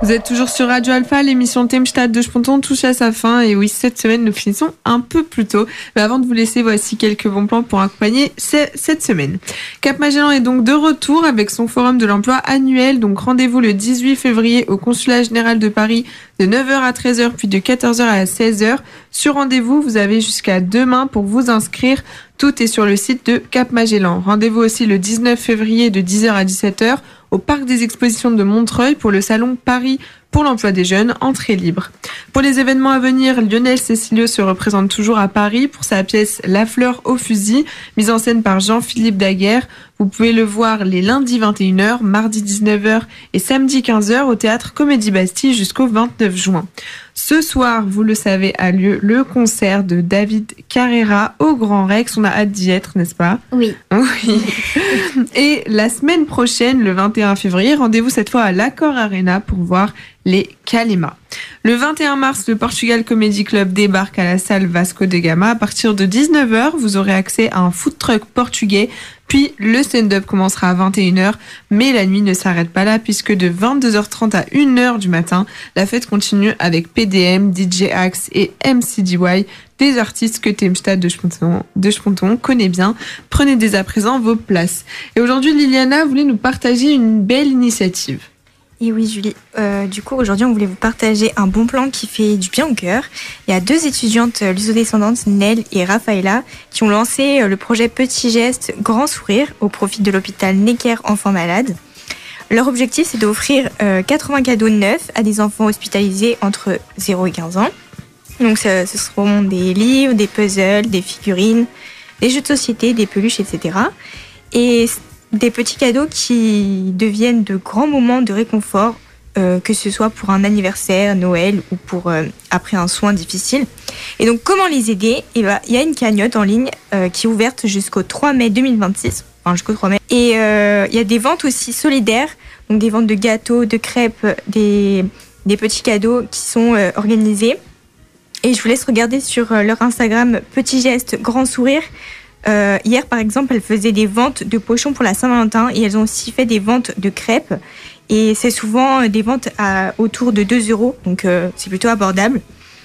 Vous êtes toujours sur Radio Alpha, l'émission Themstad de Sponton touche à sa fin. Et oui, cette semaine, nous finissons un peu plus tôt. Mais avant de vous laisser, voici quelques bons plans pour accompagner cette semaine. Cap Magellan est donc de retour avec son forum de l'emploi annuel. Donc rendez-vous le 18 février au Consulat Général de Paris de 9h à 13h puis de 14h à 16h. Sur rendez-vous, vous avez jusqu'à demain pour vous inscrire. Tout est sur le site de Cap Magellan. Rendez-vous aussi le 19 février de 10h à 17h au Parc des Expositions de Montreuil pour le salon Paris pour l'emploi des jeunes, entrée libre. Pour les événements à venir, Lionel Cecilio se représente toujours à Paris pour sa pièce La fleur au fusil, mise en scène par Jean-Philippe Daguerre. Vous pouvez le voir les lundis 21h, mardi 19h et samedi 15h au Théâtre Comédie Bastille jusqu'au 29 juin. Ce soir, vous le savez, a lieu le concert de David Carrera au Grand Rex. On a hâte d'y être, n'est-ce pas ? Oui. Oui. Et la semaine prochaine, le 21 février, rendez-vous cette fois à l'Accor Arena pour voir les Kalema. Le 21 mars, le Portugal Comedy Club débarque à la salle Vasco da Gama. À partir de 19h, vous aurez accès à un food truck portugais. Puis le stand-up commencera à 21h, mais la nuit ne s'arrête pas là puisque de 22h30 à 1h du matin, la fête continue avec PDM, DJ Axe et MCDY, des artistes que Themstad de Sponton connaît bien. Prenez dès à présent vos places. Et aujourd'hui, Liliana voulait nous partager une belle initiative. Et oui, Julie. Du coup, aujourd'hui, on voulait vous partager un bon plan qui fait du bien au cœur. Il y a 2 étudiantes luso-descendantes, Nel et Rafaela, qui ont lancé le projet Petit Geste, Grand Sourire au profit de l'hôpital Necker Enfants Malades. Leur objectif, c'est d'offrir 80 cadeaux neufs à des enfants hospitalisés entre 0 et 15 ans. Donc, ce seront des livres, des puzzles, des figurines, des jeux de société, des peluches, etc. Et des petits cadeaux qui deviennent de grands moments de réconfort, que ce soit pour un anniversaire, Noël ou pour après un soin difficile. Et donc, comment les aider ? Il y a une cagnotte en ligne qui est ouverte jusqu'au 3 mai 2026. Enfin, jusqu'au 3 mai. Et il y a des ventes aussi solidaires, donc des ventes de gâteaux, de crêpes, des petits cadeaux qui sont organisés. Et je vous laisse regarder sur leur Instagram Petit Geste, Grand Sourire. Hier, par exemple, elles faisaient des ventes de pochons pour la Saint-Valentin et elles ont aussi fait des ventes de crêpes. Et c'est souvent des ventes autour de 2 €, donc c'est plutôt abordable.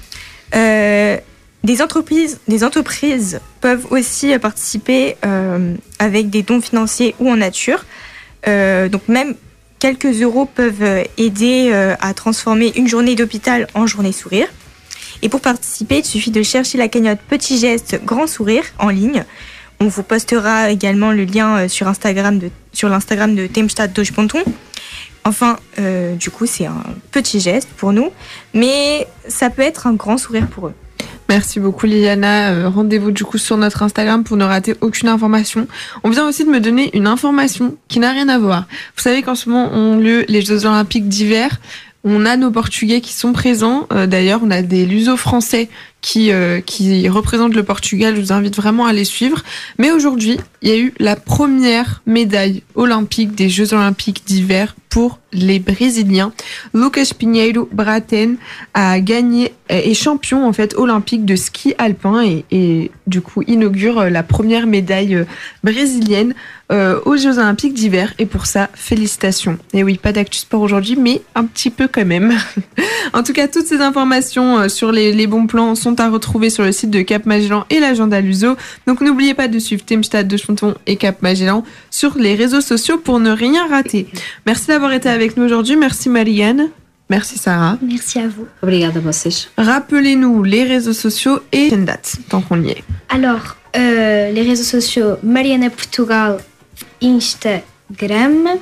Des entreprises peuvent aussi participer avec des dons financiers ou en nature. Donc même quelques euros peuvent aider à transformer une journée d'hôpital en journée sourire. Et pour participer, il suffit de chercher la cagnotte Petit Geste, Grand Sourire en ligne. On vous postera également le lien sur l'Instagram de Themstad de Sponton. Enfin, du coup, c'est un petit geste pour nous, mais ça peut être un grand sourire pour eux. Merci beaucoup Liliana. Rendez-vous du coup sur notre Instagram pour ne rater aucune information. On vient aussi de me donner une information qui n'a rien à voir. Vous savez qu'en ce moment ont lieu les Jeux Olympiques d'hiver. On a nos Portugais qui sont présents. D'ailleurs, on a des luso-français qui représentent le Portugal. Je vous invite vraiment à les suivre. Mais aujourd'hui, il y a eu la première médaille olympique des Jeux Olympiques d'hiver pour les Brésiliens. Lucas Pinheiro Braten a gagné, est champion en fait olympique de ski alpin et du coup inaugure la première médaille brésilienne aux Jeux Olympiques d'hiver. Et pour ça, félicitations. Et oui, pas d'actu sport aujourd'hui, mais un petit peu quand même. En tout cas, toutes ces informations sur les bons plans sont à retrouver sur le site de Cap Magellan et l'agenda Luso. Donc n'oubliez pas de suivre Themstad de Sponton et Cap Magellan sur les réseaux sociaux pour ne rien rater. Merci d'avoir été avec nous aujourd'hui. Merci Marianne. Merci Sarah. Merci à vous. Obrigada a vocês. Rappelez-nous les réseaux sociaux et une date, tant qu'on y est. Alors, les réseaux sociaux, Mariana Portugal, Instagram.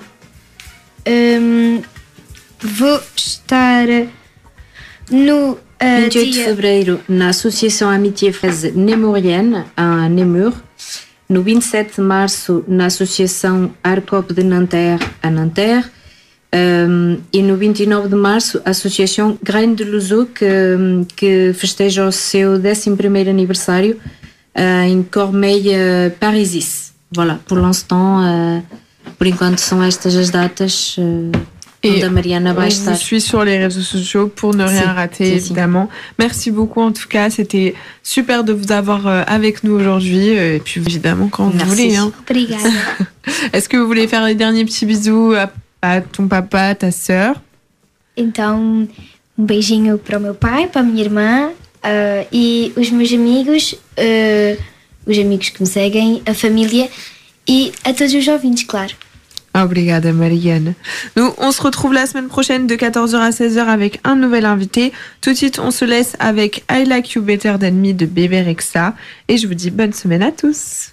Vou estar no 28 de fevereiro na Associação Amitié Fraise Nemurienne, à Nemur. No 27 de março, na Associação Arcop de Nanterre, à Nanterre. E no 29 de março, a Associação Grain de Luso, que festeja o seu 11º aniversário em Cormeilles-Parisis. Voilà, pour l'instant, por enquanto são estas as datas onde a Mariana vai estar. On vous suit sur les réseaux sociaux pour ne rien rater, évidemment. Merci beaucoup en tout cas, c'était super de vous avoir avec nous aujourd'hui. Et puis évidemment, quand vous voulez. Hein. Obrigada. Est-ce que vous voulez faire les derniers petits bisous à ton papa, ta sœur? Então, um beijinho para o meu pai, para a minha irmã e os meus amigos, os amigos que me seguem, a família et à tous les ouvintes, claro. Obrigada Marianne. Nous, on se retrouve la semaine prochaine de 14h à 16h avec un nouvel invité. Tout de suite, on se laisse avec I Like You Better Than Me de Bebe Rexha. Et je vous dis bonne semaine à tous.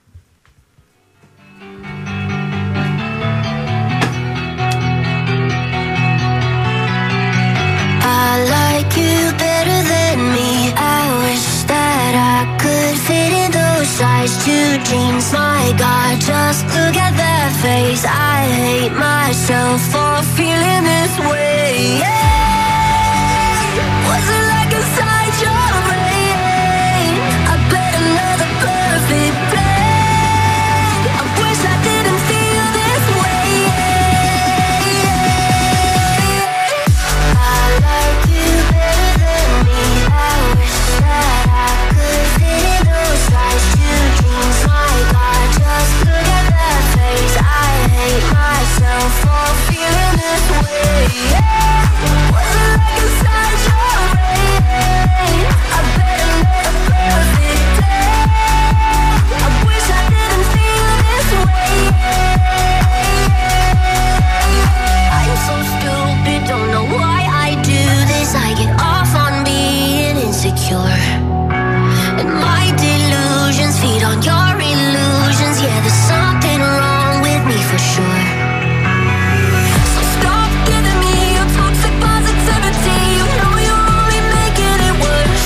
I like you better than me. I wish that I could fit in those size 2 jeans. My God, just look at that face. I hate myself for feeling this way. Yeah. Was it like inside your brain? I bet another perfect play. I wish I didn't feel this way. I like you better than me. I wish that I could fit in those size 2 jeans. My God, just look at that face. I hate myself for feeling this way. Was it like inside your brain? I bet another perfect day. I wish I didn't feel this way. I'm so stupid, don't know why I do this. I get off on being insecure, and my delusions feed on your illusions. Yeah, there's something wrong with me for sure. So stop giving me your toxic positivity. You know you're only making it worse.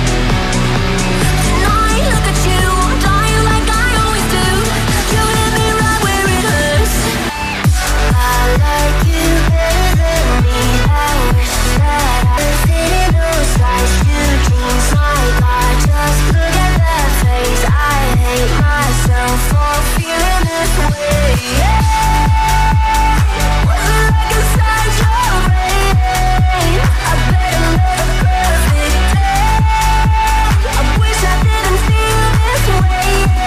Then I look at you, I'm dying like I always do. You hit me right where it hurts. I like you better than me. I wish that I could fit in those size 2 jeans. My God, just look at that face. I hate myself for feeling this way. Was it like inside your brain? I bet another perfect day. I wish I didn't feel this way.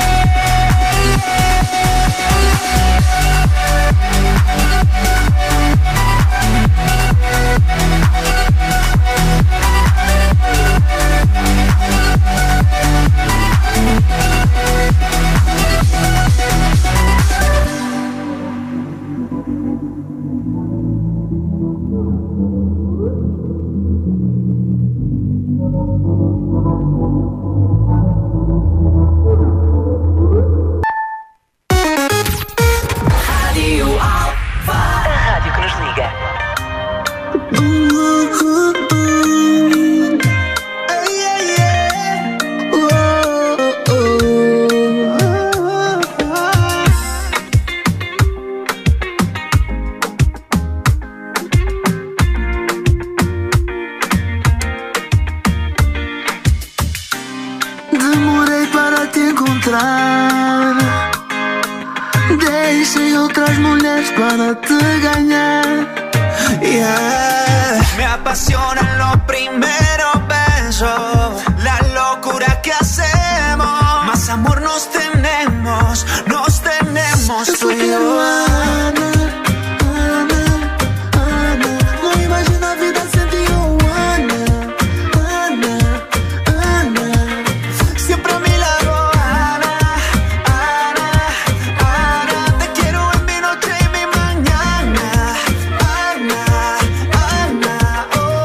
Rádio Alfa. A rádio que nos liga. Demorei para te encontrar. Deixei outras mulheres para te ganhar. Yeah. Me apasionan los primeros besos, la locura que hacemos. Más amor nos tenemos tú y yo. Ana, Ana, Ana, não imagina a vida sem ti, oh Ana, Ana, Ana, Siempre a mi lado, Ana, Ana, Ana. Te quiero en mi noche y mi mañana, Ana, Ana, oh.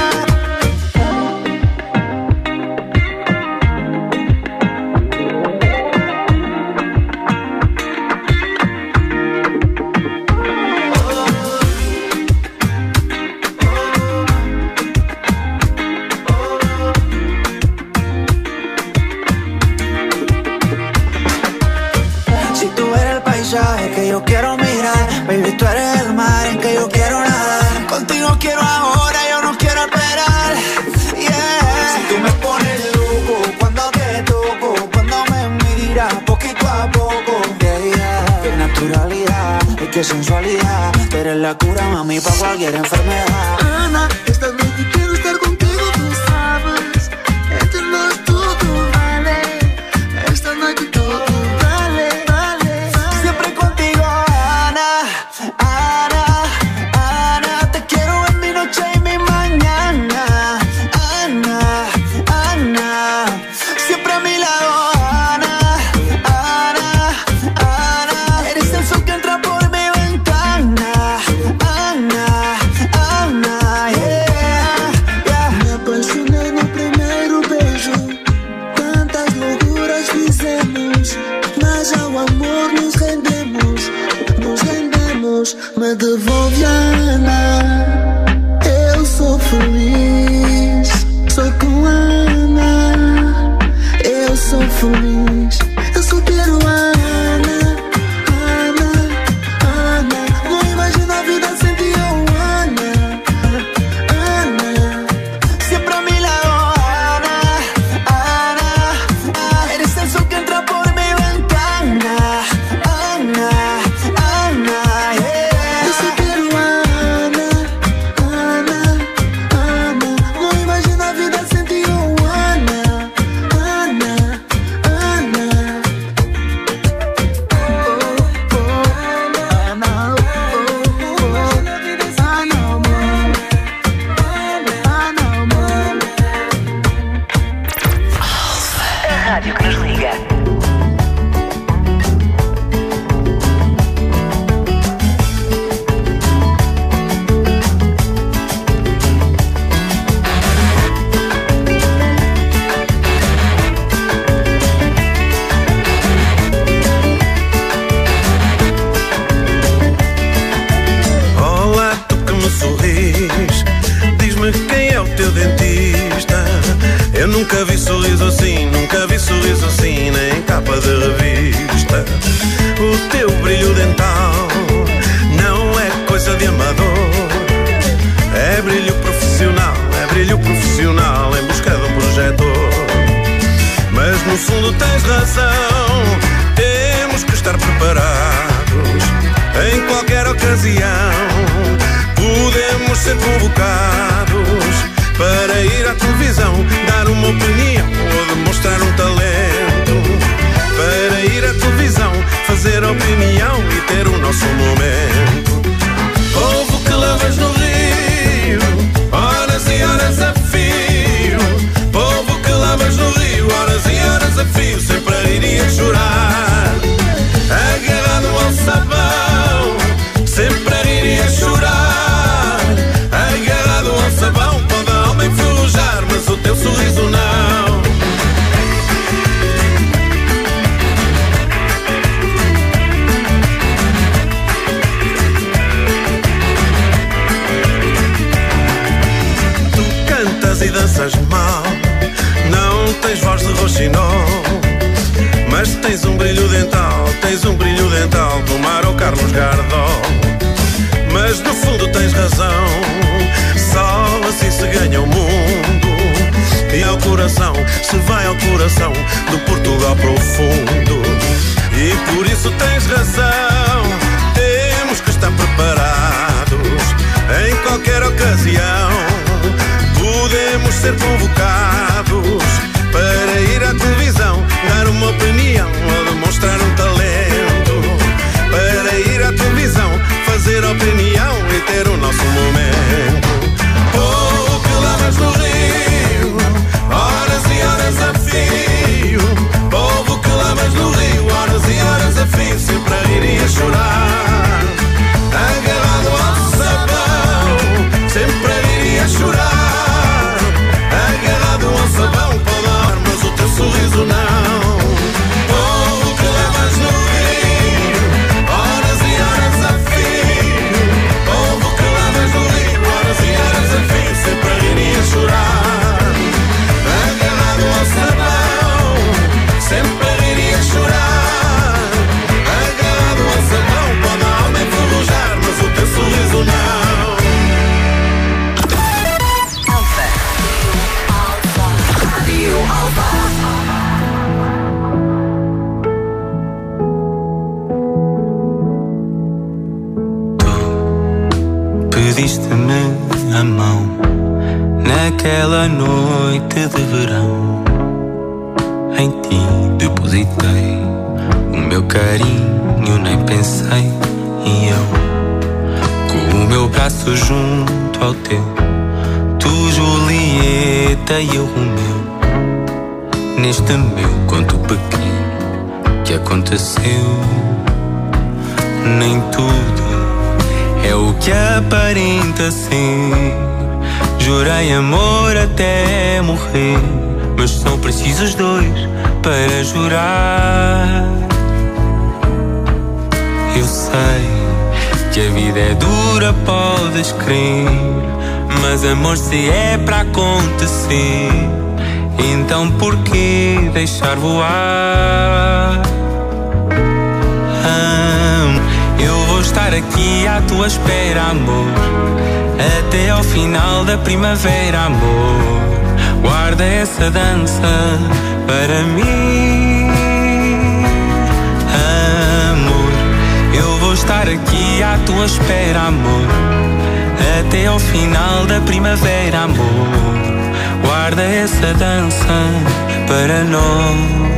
Si tú eres el paisaje que yo quiero mirar, baby, tú eres el mar en que yo quiero nadar. Contigo quiero ahora, yo no quiero esperar. Yeah. Si tú me pones loco cuando te toco, cuando me miras poquito a poco, yeah. Qué naturalidad, qué sensualidad. Tú eres la cura, mami, para cualquier enfermedad. Ana, esta noche quiero estar contigo, tú sabes. Entre nos todo vale. Esta noche todo vale, vale. Siempre contigo, Ana, Ana, Ana. Te quiero en mi noche. Eu nunca vi sorriso assim, nunca vi sorriso assim, nem em capa de revista. O teu brilho dental não é coisa de amador. É brilho profissional em busca de um projetor. Mas no fundo tens razão, temos que estar preparados. Em qualquer ocasião podemos ser convocados para ir à televisão, dar uma opinião ou demonstrar um talento. Para ir à televisão, fazer opinião e ter o nosso momento. Povo que lavas no rio, horas e horas a fio. Povo que lavas no rio, horas e horas a fio, sempre a rir e a chorar. Agarrado ao sabão, sempre a rir e a chorar. Agarrado ao sabão, pode a alma enferrujar, mas o teu sorriso não. Tu cantas e danças mal, não tens voz de roxinol, mas tens um brilho dental do Mar ou Carlos Gardol. Mas no fundo tens razão, só assim se ganha o mundo. E ao coração, se vai ao coração do Portugal profundo. E por isso tens razão, temos que estar preparados. Em qualquer ocasião podemos ser convocados para ir à televisão, dar uma opinião ou demonstrar um talento. Para ir à televisão, fazer opinião e ter o nosso momento. Oh, que lavas no rio, horas e horas a fio. Povo que lavas no rio, horas e horas a fio, sempre a rir e a chorar. Agarrado ao sabão, sempre a rir e a chorar. Agarrado ao sabão, pode dar, mas o teu sorriso não. Povo que lavas no rio, horas e horas a fio. Povo que lavas no rio, horas e horas a fio, sempre a rir e a chorar. Agarrado ao sabão, sempre a rir e a chorar. Agarrado ao sabão, pode a alma enferrujar, mas o teu sorriso não. Rádio Alfa. Pediste-me a mão naquela noite de verão. Em ti depositei o meu carinho, nem pensei. E eu, com o meu braço junto ao teu, tu Julieta e eu Romeu. Neste meu conto pequeno que aconteceu, nem tudo é o que aparenta ser. Jurei amor até morrer, mas são precisos dois para jurar. Eu sei que a vida é dura, podes crer, mas amor se é para acontecer, então por que deixar voar? Eu vou estar aqui à tua espera, amor, até ao final da primavera, amor. Guarda essa dança para mim, amor. Eu vou estar aqui à tua espera, amor, até ao final da primavera, amor. Guarda essa dança para nós.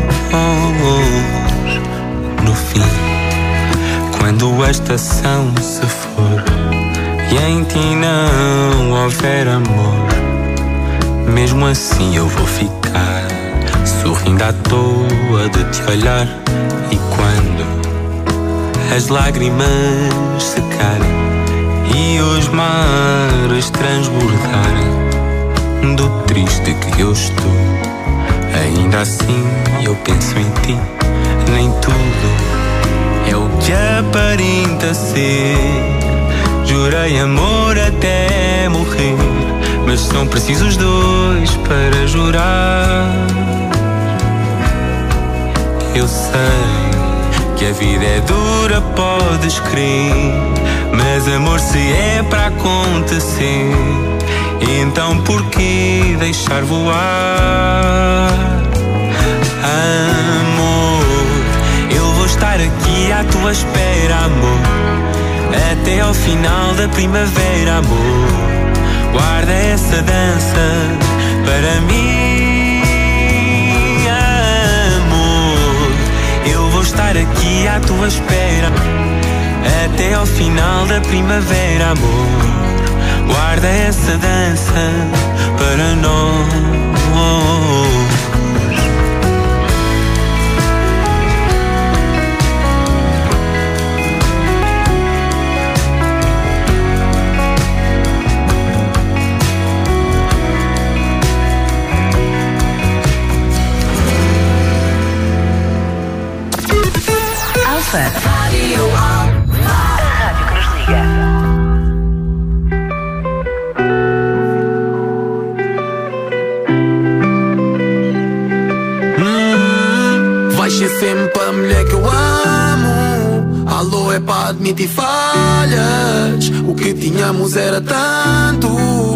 No fim, quando a estação se for e em ti não houver amor, mesmo assim eu vou ficar sorrindo à toa de te olhar. E quando as lágrimas secarem e os mares transbordarem do triste que eu estou, ainda assim eu penso em ti. Nem tudo é o que aparenta ser. Jurei amor até morrer, mas são precisos dois para jurar. Eu sei que a vida é dura, podes crer, mas amor, se é para acontecer, então por que deixar voar? Amor, eu vou estar aqui à tua espera, amor, até ao final da primavera, amor. Guarda essa dança para mim, amor. Eu vou estar aqui à tua espera até ao final da primavera, amor. Guarda essa dança para nós. Rádio Alfa, a rádio que nos liga. Vais ser sempre a mulher que eu amo. Alô, é para admitir falhas. O que tínhamos era tanto.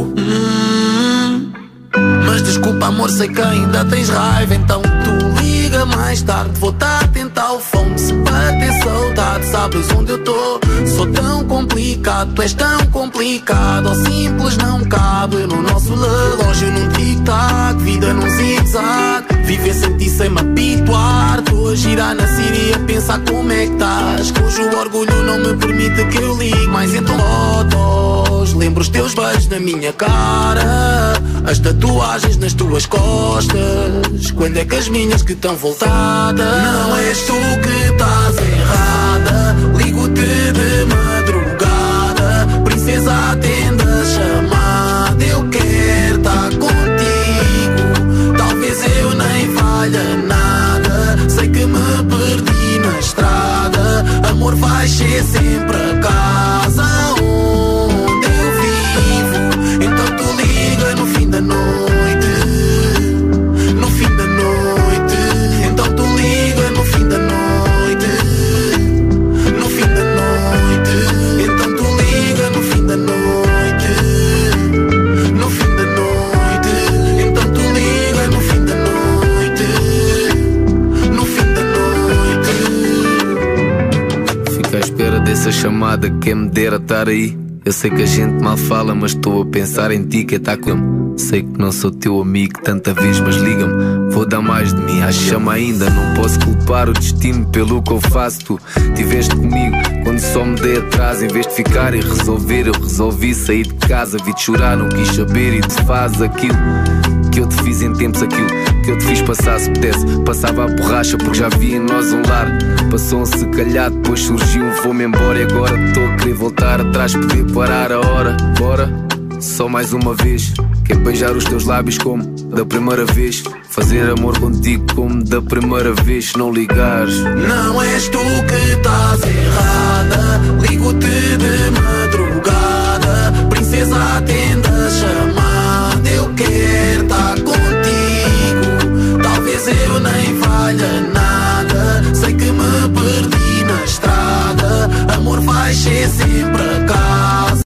Mas desculpa, amor, sei que ainda tens raiva. Então tu liga mais tarde. Vou-te a tentar o fone. Se bater saudade, sabes onde eu tô. Sou tão complicado, tu és tão complicado. Ou simples não cabe no nosso relógio num tic-tac, vida num zig-zag. Viver sem ti sem me habituar. Estou a girar na Síria a pensar como é que estás. Cujo orgulho não me permite que eu ligue. Mas então fotos, lembro os teus beijos na minha cara, as tatuagens nas tuas costas. Quando é que as minhas que estão voltadas? Não és tu que estás errada. Ligo-te de madrugada, princesa, atende a chamada. Eu quero estar contigo, talvez eu nem valha nada. Sei que me perdi na estrada. Amor, vais ser sempre a casa onde eu vivo. Então tu liga no fim da noite, no fim da noite. Então tu liga no fim da noite, no fim da noite. Então tu liga no fim da noite, no fim da noite. Então tu liga no fim da noite, no fim da noite. Fica à espera dessa chamada, quem me dera estar aí. Eu sei que a gente mal fala, mas estou a pensar em ti, que está comigo. Sei que não sou teu amigo tanta vez, mas liga-me, vou dar mais de mim à chama ainda. Não posso culpar o destino pelo que eu faço. Tu tiveste comigo quando só me dei atrás. Em vez de ficar e resolver, eu resolvi sair de casa. Vi-te chorar, não quis saber e te faz aquilo que eu te fiz em tempos, aquilo que eu te fiz passar. Se pudesse, passava a borracha porque já vi em nós um lar. Passou se calhar, depois surgiu um vou-me embora. E agora estou a querer voltar atrás, poder parar a hora. Bora, só mais uma vez. Quer beijar os teus lábios como da primeira vez, fazer amor contigo como da primeira vez. Se não ligares, não és tu que estás errada. Ligo-te de manhã